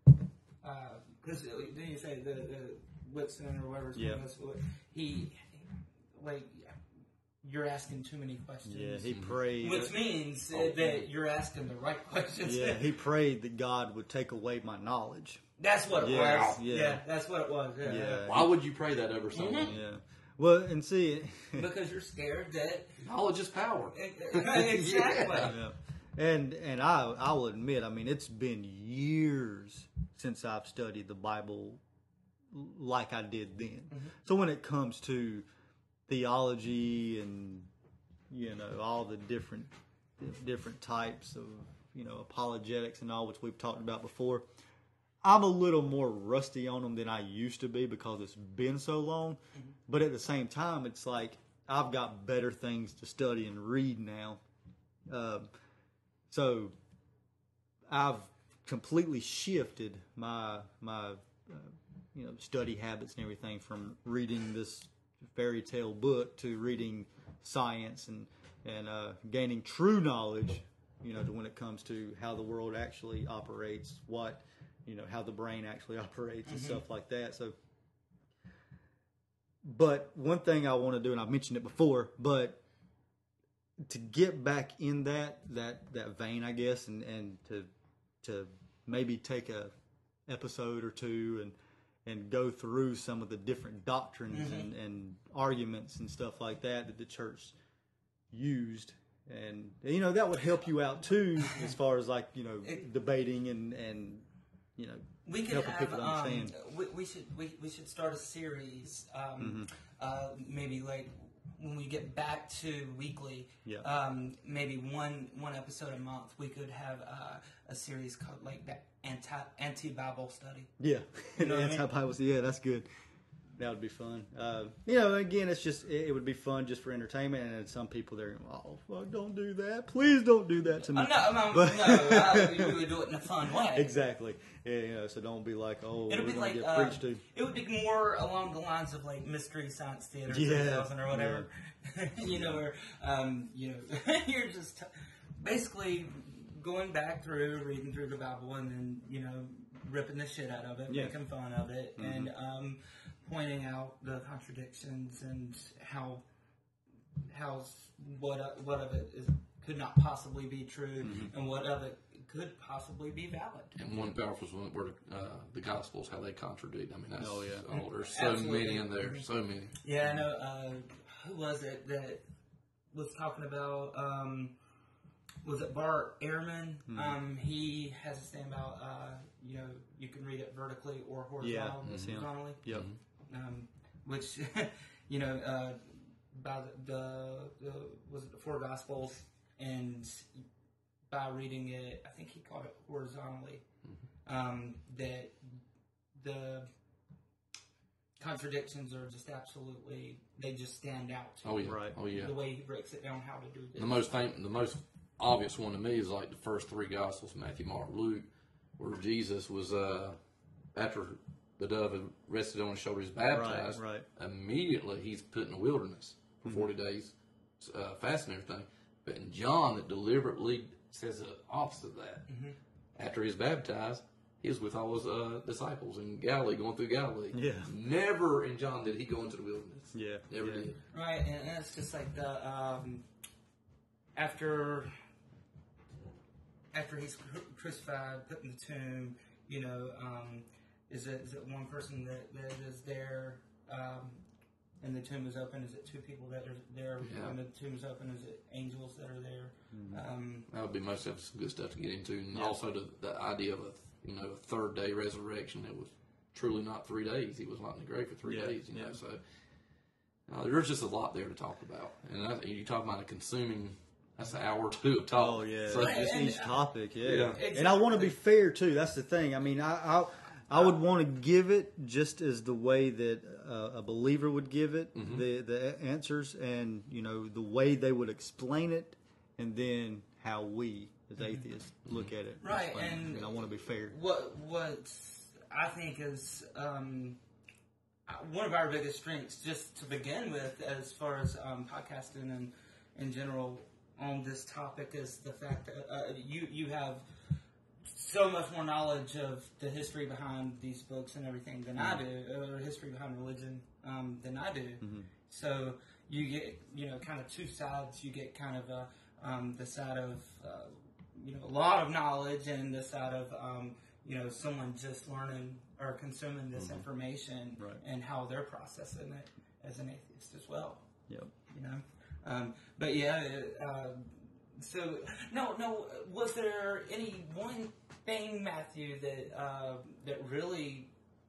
because uh, didn't you say the, the Whitson or whatever yeah. he, like, you're asking too many questions. Yeah, he prayed. Which means oh, that you're asking the right questions. Yeah, he prayed that God would take away my knowledge. That's what it yes, was. Yeah. yeah, that's what it was. Yeah. yeah. Why would you pray that over something? Mm-hmm. Yeah. Well, and see, because you're scared that knowledge is power. Exactly. Yeah. And and I I will admit, I mean, it's been years since I've studied the Bible like I did then. Mm-hmm. So when it comes to theology and, you know, all the different different types of, you know, apologetics and all, which we've talked about before, I'm a little more rusty on them than I used to be because it's been so long. Mm-hmm. But at the same time, it's like I've got better things to study and read now. Uh, so I've completely shifted my my uh, you know study habits and everything from reading this fairy tale book to reading science and and uh, gaining true knowledge, you know, to when it comes to how the world actually operates, what, you know, how the brain actually operates and mm-hmm. stuff like that. So, but one thing I want to do, and I've mentioned it before, but to get back in that that that vein, I guess, and and to to maybe take a episode or two and and go through some of the different doctrines mm-hmm. and, and arguments and stuff like that that the church used. And, you know, that would help you out, too, as far as, like, you know, debating and, and you know, We could helping have. people to Um, understand. we, we should we, we should start a series. Um, Mm-hmm. uh, maybe like when we get back to weekly. Yeah. Um, maybe one one episode a month. We could have uh, a series called like the anti anti Bible study. Yeah, You know the what I mean? anti-Bible. Yeah, that's good. That would be fun. Uh, you know, again, it's just it, it would be fun just for entertainment, and some people they're oh fuck, don't do that. Please don't do that to me. Oh, no, no, But- no. Uh, we would do it in a fun way. Exactly. Yeah, you know, so don't be like, oh, It'll we're be gonna like get uh, preached to. it would be more along the lines of like Mystery Science Theater Yeah, three thousand or whatever. you know, where um, you know you're just t- basically going back through, reading through the Bible, and then you know ripping the shit out of it, Yeah. making fun of it, Mm-hmm. and um, pointing out the contradictions and how how what uh, what of it is could not possibly be true, Mm-hmm. and what of it could possibly be valid. And one powerful one were uh, the Gospels, how they contradict. I mean, that's, Oh, yeah. oh, there's so Absolutely. many in there, so many. Yeah, I know. Uh, who was it that was talking about? Um, was it Bart Ehrman? Hmm. Um, he has a stand about. Uh, you know, you can read it vertically or Yeah, horizontal- that's him. horizontally. Yep. Um, which, you know, uh, by the, the, the was it the four Gospels, and by reading it, I think he called it horizontally. Um, that the contradictions are just absolutely they just stand out to Oh me. yeah, Right. oh yeah. The way he breaks it down, how to do this. The most fam- the most obvious one to me is like the first three Gospels: Matthew, Mark, Luke, where Jesus was uh, after the dove had rested on his shoulder, he's baptized. Right, Immediately, he's put in the wilderness for forty days, uh, fasting and everything. But in John, it deliberately says the opposite of that. After he's baptized, he was with all his uh, disciples in Galilee, going through Galilee. Yeah. Never in John did he go into the wilderness. Yeah. Never yeah. did. Right, and it's just like the um, after after he's cru- crucified, put in the tomb. You know, um, is it is it one person that, that is there, um, and the tomb is open? Is it two people that are there Yeah. when the tomb is open? Is it angels that are there? Um, That would be most of some good stuff to get into, and Yeah. also the, the idea of a you know a third day resurrection. It was truly not three days. He was not in the grave for three Yeah, days. You know, yeah. so uh, there's just a lot there to talk about. And I, you talk about a consuming. That's an hour or two of talk. Oh yeah, So, just and- each topic, yeah. Yeah. And I want to be fair too. That's the thing. I mean, I I, I would want to give it just as the way that uh, a believer would give it, Mm-hmm. the the answers, and you know the way they would explain it, and then how we as atheists look at it. Right, explain it. and- I want to be fair. what what I think is um, one of our biggest strengths, just to begin with, as far as um, podcasting and in general on this topic, is the fact that uh, you you have so much more knowledge of the history behind these books and everything than I do, or history behind religion um, than I do. So you get you know kind of two sides. You get kind of a, um, the side of uh, you know a lot of knowledge and the side of um, you know someone just learning or consuming this information Right. and how they're processing it as an atheist as well. Yep. You know, um, but yeah. Uh, so no, no. Was there any one thing, Matthew, that uh, that really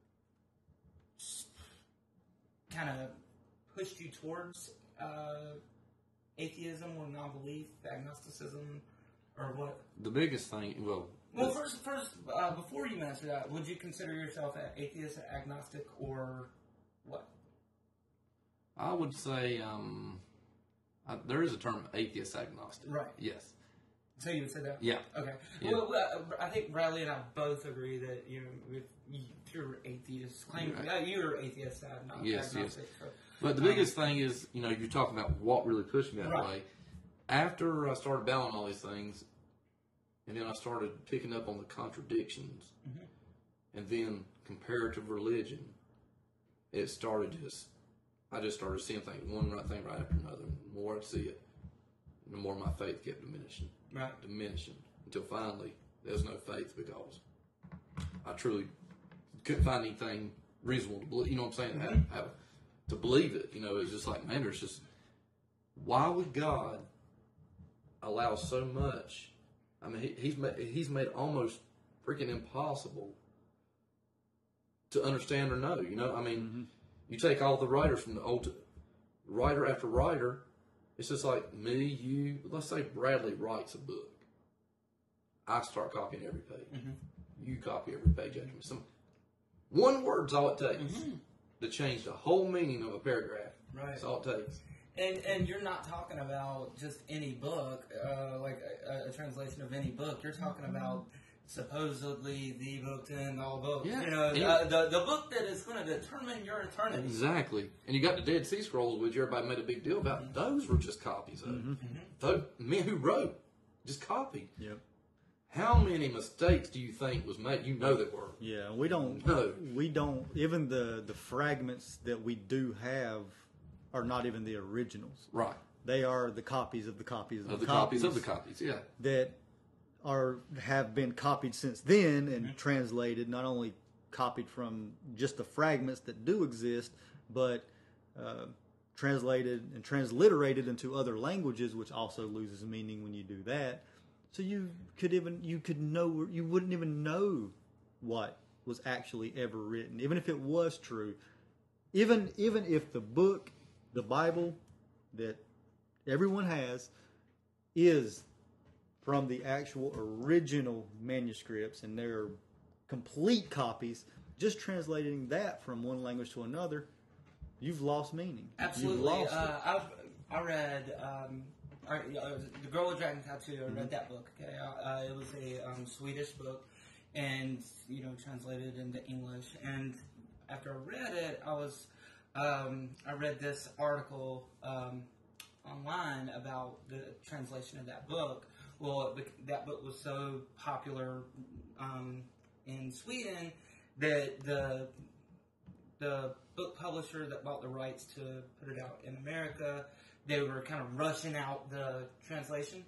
kind of pushed you towards uh, atheism or non-belief, agnosticism, or what? the biggest thing, well, Well, first, first, uh, before you answer that, would you consider yourself an atheist, agnostic, or what? I would say um, I, there is a term atheist agnostic. Right. Yes. So you would say that? Yeah. Okay. Yeah. Well, uh, I think Bradley and I both agree that you know, if you're atheist, claim Right. yeah, you're atheist, not Yes, agnostic. So, But the um, biggest thing is, you know, you're talking about what really pushed me that Right. way. After I started battling all these things, and then I started picking up on the contradictions, Mm-hmm. and then comparative religion, it started just, I just started seeing things, one right thing right after another. The more I see it, the more my faith kept diminishing, right. diminishing, until finally there's no faith because I truly couldn't find anything reasonable to believe. You know what I'm saying? Mm-hmm. Have, have, to believe it. You know, it's just like, man, there's just, why would God allow so much? I mean, he, he's made, he's made almost freaking impossible to understand or know. You know, I mean, mm-hmm. you take all the writers from the old, writer after writer. It's just like me, you. Let's say Bradley writes a book. I start copying every page. Mm-hmm. You copy every page after me. Some one word's all it takes mm-hmm. to change the whole meaning of a paragraph. Right. That's all it takes. And and you're not talking about just any book, uh, like a, a translation of any book. You're talking about supposedly the book to end all books. Yeah. You know, uh, the the book that is going to determine your eternity. Exactly. And you got the Dead Sea Scrolls, which everybody made a big deal about. Mm-hmm. Those were just copies of it. Mm-hmm. Those men who wrote just copied. Yep. How many mistakes do you think was made? You know there were. Yeah, we don't. No. We don't. Even the the fragments that we do have are not even the originals. Right. They are the copies of the copies of, of the, the copies. copies of the copies. Yeah. That are have been copied since then and mm-hmm. translated. Not only copied from just the fragments that do exist, but uh, translated and transliterated into other languages, which also loses meaning when you do that. So you could even you could know you wouldn't even know what was actually ever written, even if it was true. Even even if the book, the Bible that everyone has, is from the actual original manuscripts and they're complete copies, just translating that from one language to another, you've lost meaning. Absolutely. You've lost uh, it. I've, I read um, I, uh, The Girl with Dragon Tattoo. I read mm-hmm. that book. Okay, uh, it was a um, Swedish book, and you know, translated into English. And after I read it, I was um, I read this article um, online about the translation of that book. Well, that book was so popular um, in Sweden that the the book publisher that bought the rights to put it out in America, they were kind of rushing out the translation,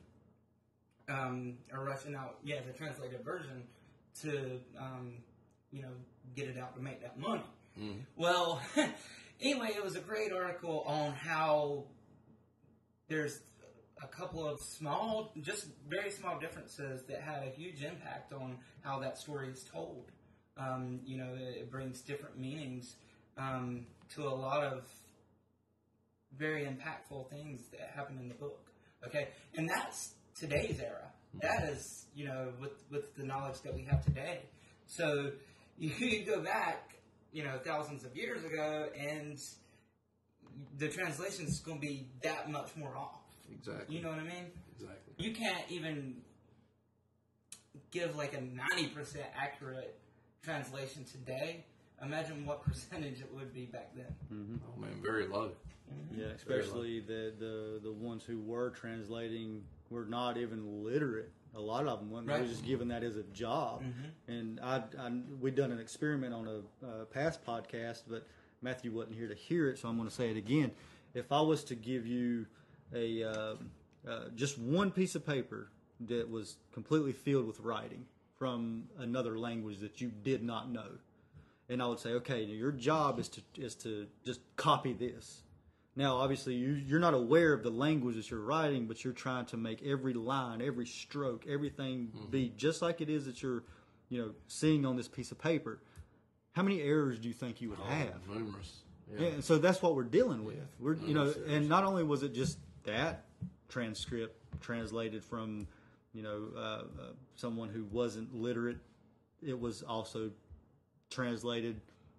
um, or rushing out, yeah, the translated version to, um, you know, get it out to make that money. Mm. Well, anyway, it was a great article on how there's a couple of small, just very small differences that had a huge impact on how that story is told. Um, you know, it brings different meanings um, to a lot of very impactful things that happen in the book. Okay, and that's today's era. That is, you know, with with the knowledge that we have today. So you, you go back, you know, thousands of years ago, and the translation is going to be that much more off. Exactly. You know what I mean? Exactly. You can't even give like a ninety percent accurate translation today. Imagine what percentage it would be back then. Mm-hmm. Oh man, very low. Mm-hmm. Yeah, especially the, the the ones who were translating were not even literate. A lot of them weren't. Right. They were just given that as a job. Mm-hmm. And I, I we'd done an experiment on a uh, past podcast, but Matthew wasn't here to hear it, so I'm going to say it again. If I was to give you a uh, uh, just one piece of paper that was completely filled with writing from another language that you did not know, and I would say, okay, your job is to is to just copy this. Now, obviously, you, you're not aware of the language that you're writing, but you're trying to make every line, every stroke, everything mm-hmm. be just like it is that you're, you know, seeing on this piece of paper. How many errors do you think you would oh, have? Numerous. Yeah. yeah. So that's what we're dealing with. We're, you know, and not only was it just that transcript translated from, you know, uh, uh, someone who wasn't literate, it was also translated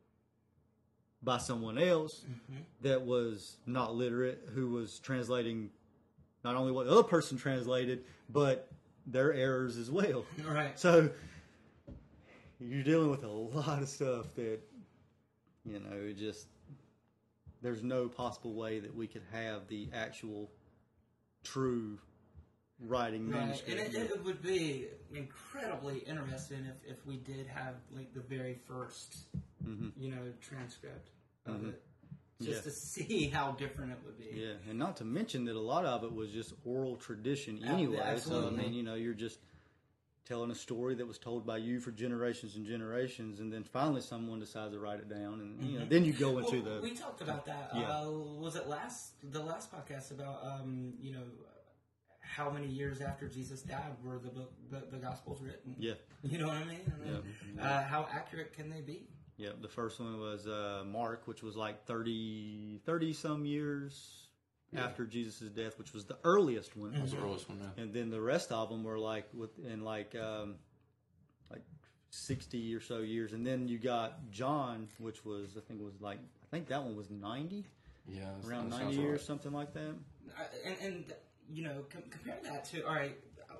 by someone else mm-hmm. that was not literate, who was translating not only what the other person translated, but their errors as well. Right. So you're dealing with a lot of stuff that, you know, just there's no possible way that we could have the actual true writing right. manuscript. And it, it would be incredibly interesting if, if we did have like the very first, mm-hmm. you know, transcript of mm-hmm. it, just yeah. to see how different it would be. Yeah, and not to mention that a lot of it was just oral tradition anyway. Absolutely. So I mean, you know, you're just telling a story that was told by you for generations and generations, and then finally someone decides to write it down, and you know, mm-hmm. then you go into well, the. We talked about that. Yeah. Uh, was it last the last podcast about um, you know, how many years after Jesus died were the book the, the Gospels written? Yeah. You know what I mean? I mean yeah. uh, how accurate can they be? Yeah, the first one was uh, Mark, which was like thirty, thirty some years Yeah. after Jesus' death, which was the earliest one. That was the earliest one. Yeah. And then the rest of them were like within like um, like sixty or so years. And then you got John, which was I think was like I think that one was ninety, Yeah, that's- around that ninety sounds years, right. something like that. Uh, and, and you know, com- compare that to all right.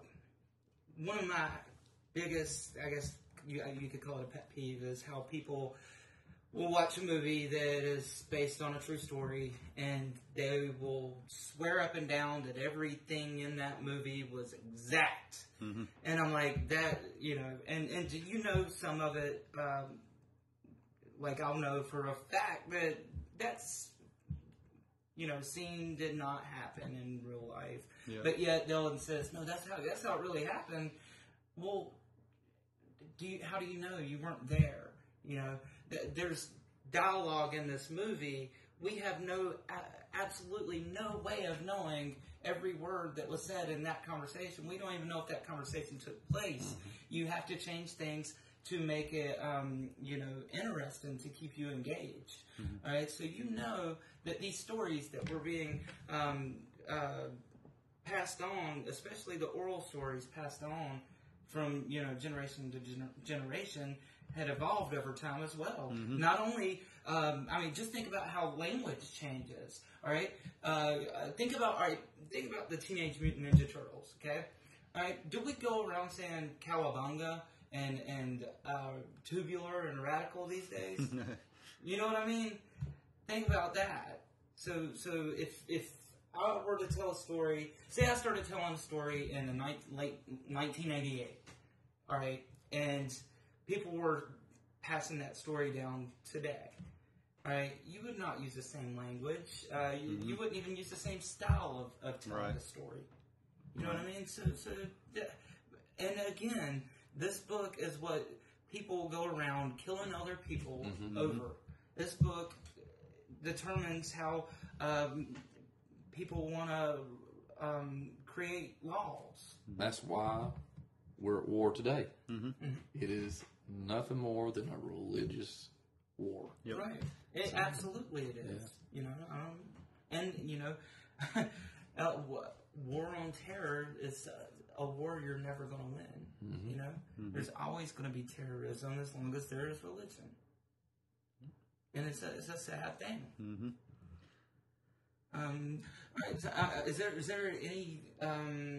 One of my biggest, I guess you you could call it a pet peeve, is how people will watch a movie that is based on a true story, and they will swear up and down that everything in that movie was exact. Mm-hmm. And I'm like, that, you know, and, and do you know some of it? Um, like, I'll know for a fact that that's, you know, scene did not happen in real life. Yeah. But yet they'll insist, no, that's how that's how it really happened. Well, do you, how do you know you weren't there? You know, th- there's dialogue in this movie. We have no, a- absolutely no way of knowing every word that was said in that conversation. We don't even know if that conversation took place. Mm-hmm. You have to change things to make it, um, you know, interesting, to keep you engaged. Mm-hmm. All right, so you know that these stories that were being um, uh, passed on, especially the oral stories passed on from, you know, generation to gener- generation, had evolved over time as well. Mm-hmm. Not only, um, I mean, just think about how language changes. All right, uh, uh, think about all right, think about the Teenage Mutant Ninja Turtles. Okay, all right, do we go around saying cowabunga and and uh, tubular and radical these days? You know what I mean? Think about that. So so if if I were to tell a story, say I started telling a story in the ni- late nineteen eighty-eight, all right, and people were passing that story down today, all right, you would not use the same language. Uh, you, Mm-hmm. you wouldn't even use the same style of, of telling Right. the story. You know Right. what I mean? So, so, th- and again, this book is what people go around killing other people Mm-hmm. over. This book determines how um, people want to um, create laws. That's why we're at war today. Mm-hmm. It is nothing more than a religious war. Yep. Right. It, absolutely it is. You know, um, and, you know, uh, wa- war on terror is a, a war you're never going to win. Mm-hmm. You know, Mm-hmm. there's always going to be terrorism as long as there is religion. And it's a, it's a sad thing. Mm-hmm. Um, all right, so, uh, is there is there any um,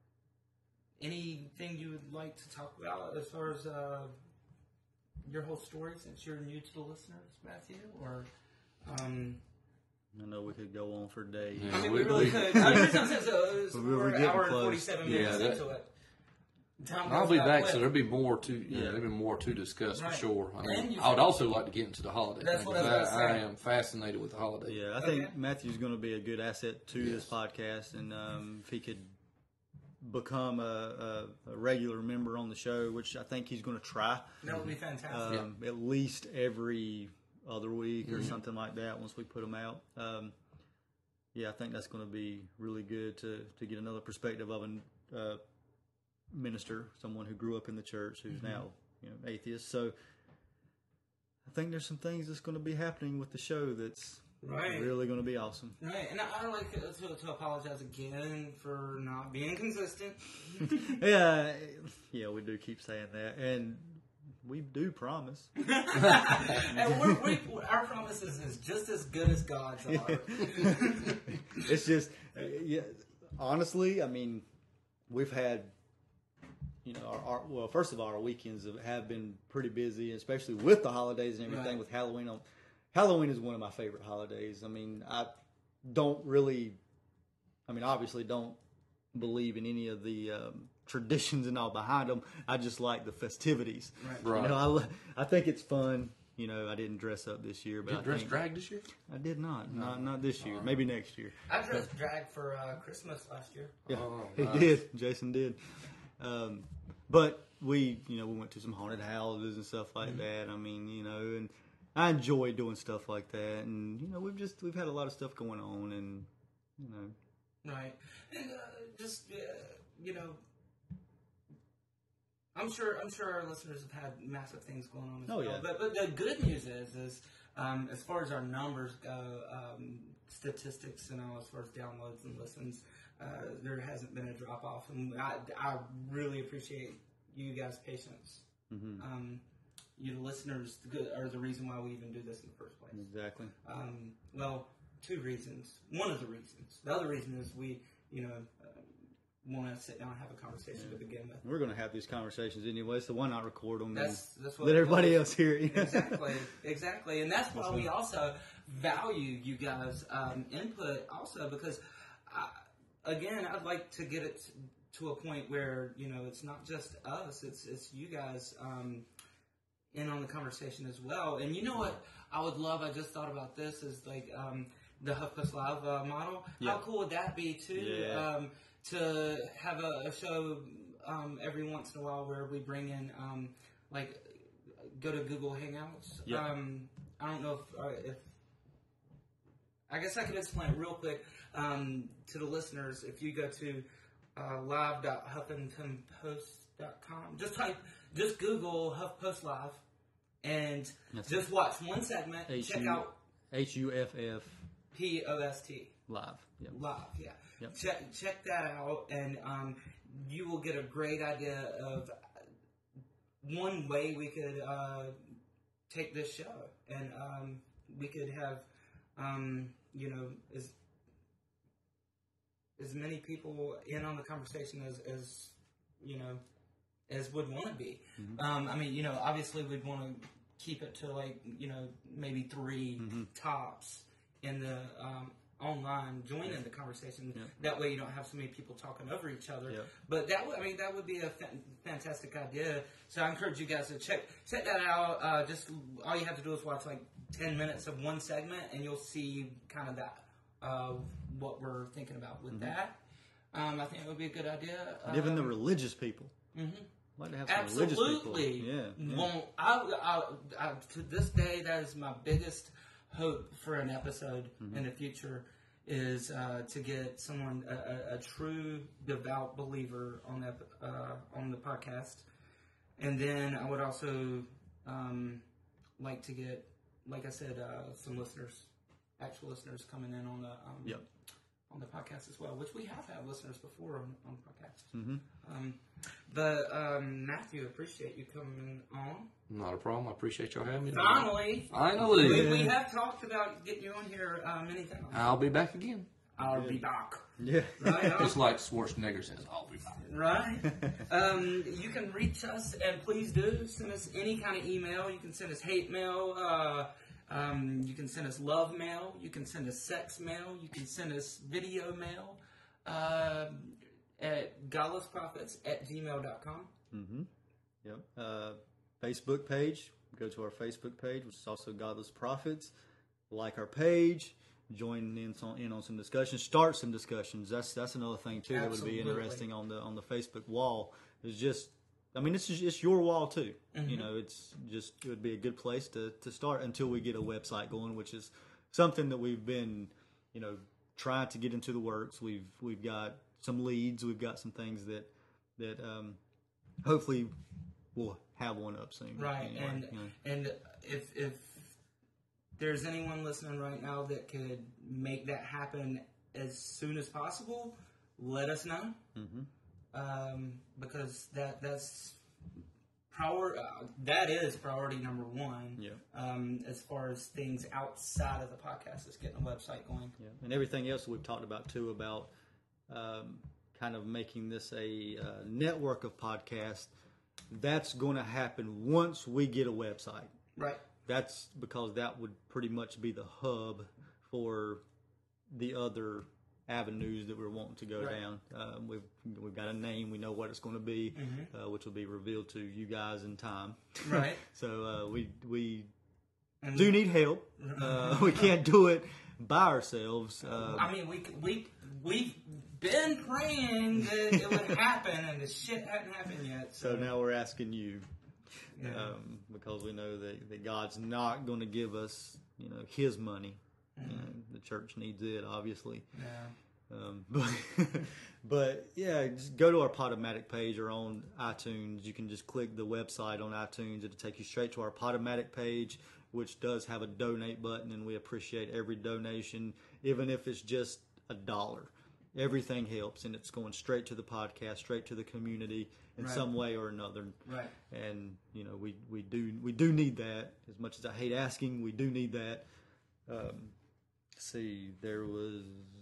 anything you would like to talk about as far as uh, your whole story, since you're new to the listeners, Matthew? Or um, I know we could go on for days. Yeah. I mean, we- we really we- could. I mean, since it's, uh, it's- We were we're an getting hour and close. forty-seven Yeah, minutes that- into it. Time I'll goes be by back, quick. so there'll be more to yeah, Yeah. there'll be more to discuss Right. for sure. I And mean, you I would said- also like to get into the holiday. That's thing, what I was because gonna I, say. I am fascinated with the holiday. Yeah, I Okay. think Matthew's going to be a good asset to this Yes. podcast, and um, if he could become a, a, a regular member on the show, which I think he's going to try, That would be fantastic. um, at least every other week or something like that once we put them out. Um, yeah, I think that's going to be really good to, to get another perspective of a uh, minister, someone who grew up in the church, who's now you know atheist. So I think there's some things that's going to be happening with the show that's Right. really going to be awesome. Right, and I, I like to, to, to apologize again for not being consistent. Yeah, yeah, we do keep saying that, and we do promise. And we're, we, our promises is just as good as God's are. It's just, uh, yeah. Honestly, I mean, we've had, you know, our, our well, first of all, our weekends have, have been pretty busy, especially with the holidays and everything. Right. With Halloween, on Halloween is one of my favorite holidays. I mean, I don't really, I mean, obviously, don't believe in any of the um, traditions and all behind them. I just like the festivities. Right. Right. You know, I, li- I think it's fun. You know, I didn't dress up this year, but Did I dress think drag this year? I did not. Not not this year. Maybe next year. I dressed drag for uh, Christmas last year. Yeah, Oh, he nice. did. Jason did. Um, but we, you know, we went to some haunted houses and stuff like that. I mean, you know, and I enjoy doing stuff like that. And you know, we've just we've had a lot of stuff going on, and you know, Right. And uh, just, uh, you know, I'm sure. I'm sure our listeners have had massive things going on as Oh, well. yeah. But but the good news is is um, as far as our numbers go, um, statistics and all, as far as downloads and listens, uh, there hasn't been a drop off, and I, I really appreciate you guys' patience. Mm-hmm. Um, you, the listeners, are the reason why we even do this in the first place. Exactly. Um, well, two reasons. One of the reasons. The other reason is we, you know, uh, want to sit down and have a conversation Yeah. to begin with. We're going to have these conversations anyway, so why not record them That's that's and what let everybody goes. else hear it? Exactly, exactly, and that's why That's we right. also value you guys' um, input also because, I, again, I'd like to get it to a point where you know it's not just us; it's it's you guys um, in on the conversation as well. And you know what I would love? I just thought about this is like um, the HuffPost Live uh, model. Yeah. How cool would that be too? Yeah. Um, to have a, a show um, every once in a while where we bring in um, like go to Google Hangouts. Yeah. Um, I don't know if, uh, if I guess I could explain it real quick um, to the listeners. If you go to uh, live dot huffington post dot com, just type, just Google HuffPost Live, and That's just watch one segment. H check U out H U F F P O S T live. Yep. Live. Yeah, Yep. check check that out, and um, you will get a great idea of one way we could uh, take this show, and um, we could have, um, you know, as as many people in on the conversation as, as you know, as would want to be. Mm-hmm. Um, I mean, you know, obviously we'd want to keep it to like, you know, maybe three Mm-hmm. tops in the um, online join in the conversation. Yep. That way you don't have so many people talking over each other. Yep. But that would, I mean, that would be a fa- fantastic idea. So I encourage you guys to check check that out. Uh, just all you have to do is watch like ten minutes of one segment, and you'll see kind of that uh, what we're thinking about with that. Um, I think it would be a good idea. And even the Um, religious people. mhm. I'd like to have some religious Absolutely. people. Yeah. yeah. Won't I, I, I, to this day, that is my biggest hope for an episode Mm-hmm. in the future is uh, to get someone a, a, a true devout believer on that uh, on the podcast, and then I would also um, like to get, like I said, uh, some listeners, actual listeners coming in on the um, Yep. on the podcast as well, which we have had listeners before on, on podcasts. Mm-hmm. Um, but um, Matthew, appreciate you coming on. Not a problem. I appreciate y'all having me. Finally, Finally. we, we have talked about getting you on here uh, many times. I'll be back again. I'll be back. Yeah. Right, on. Just like Schwarzenegger says, I'll be back. Right. Um, you can reach us, and please do send us any kind of email. You can send us hate mail. Uh, um, you can send us love mail. You can send us sex mail. You can send us video mail uh, at godlessprophets at gmail dot com. Mm-hmm. Yep. Uh, Facebook page. Go to our Facebook page, which is also Godless Prophets. Like our page. Join in on, in on some discussions. Start some discussions. That's that's another thing too that would be Absolutely. interesting on the on the Facebook wall. Is just, I mean, it's just, it's your wall too. You know, it's just it would be a good place to to start until we get a website going, which is something that we've been, you know, trying to get into the works. We've we've got some leads. We've got some things that that um, hopefully we'll have one up soon. Right, Anyway, and you know. and if if there's anyone listening right now that could make that happen as soon as possible, let us know. Mm-hmm. Um, because that that's prior uh, that is priority number one. Yeah. Um, as far as things outside of the podcast, is getting a website going. Yeah, and everything else that we've talked about too about um, kind of making this a uh, network of podcasts. That's going to happen once we get a website. Right. That's because that would pretty much be the hub for the other avenues that we're wanting to go Right. down. Um, we've we've got a name. We know what it's going to be, Mhm. uh, which will be revealed to you guys in time. Right. So uh, we we And do need help. Uh, we can't do it by ourselves. Uh, I mean, we we we've been praying that it would happen, and the shit hadn't happened yet. So So, now we're asking you, Yeah. um, because we know that, that God's not going to give us, you know, His money. You know, the church needs it, obviously. yeah. Um, but, but yeah, just go to our Podomatic page or on iTunes. You can just click the website on iTunes. It'll take you straight to our Podomatic page, which does have a donate button, and we appreciate every donation, even if it's just a dollar. Everything helps, and it's going straight to the podcast, straight to the community in Right. some way or another. Right. And you know, we, we do we do need that. As much as I hate asking, we do need that. Um, let's see, there was.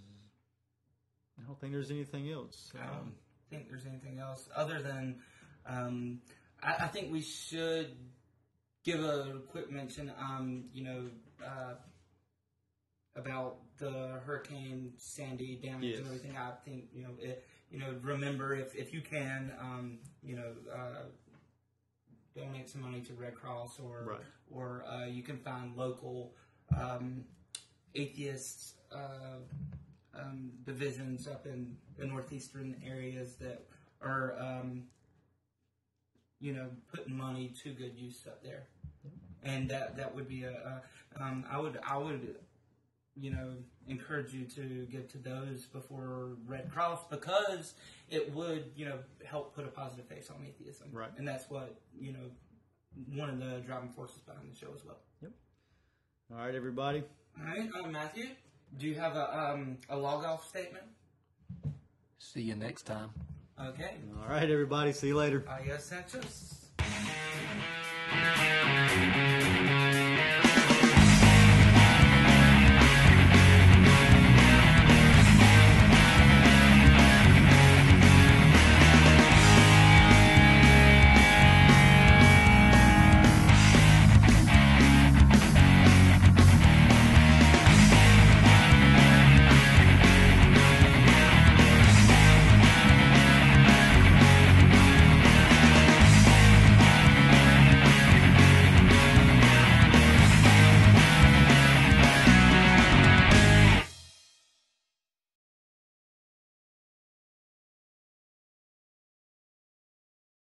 I don't think there's anything else. I don't Um, think there's anything else other than um, I, I think we should give a quick mention. Um, you know. Uh, about the Hurricane Sandy damage Yes. and everything. I think, you know, it, you know, remember if, if you can, um, you know, uh, donate some money to Red Cross or, Right. or, uh, you can find local, um, atheist, uh, um, divisions up in the northeastern areas that are, um, you know, putting money to good use up there. And that, that would be a, a um, I would, I would, you know, encourage you to give to those before Red Cross because it would, you know, help put a positive face on atheism. Right. And that's what, you know, one of the driving forces behind the show as well. Yep. All right, everybody. All right, uh, Matthew, do you have a, um, a log off statement? See you next time. Okay. All right, everybody. See you later. Adios, Sanchez.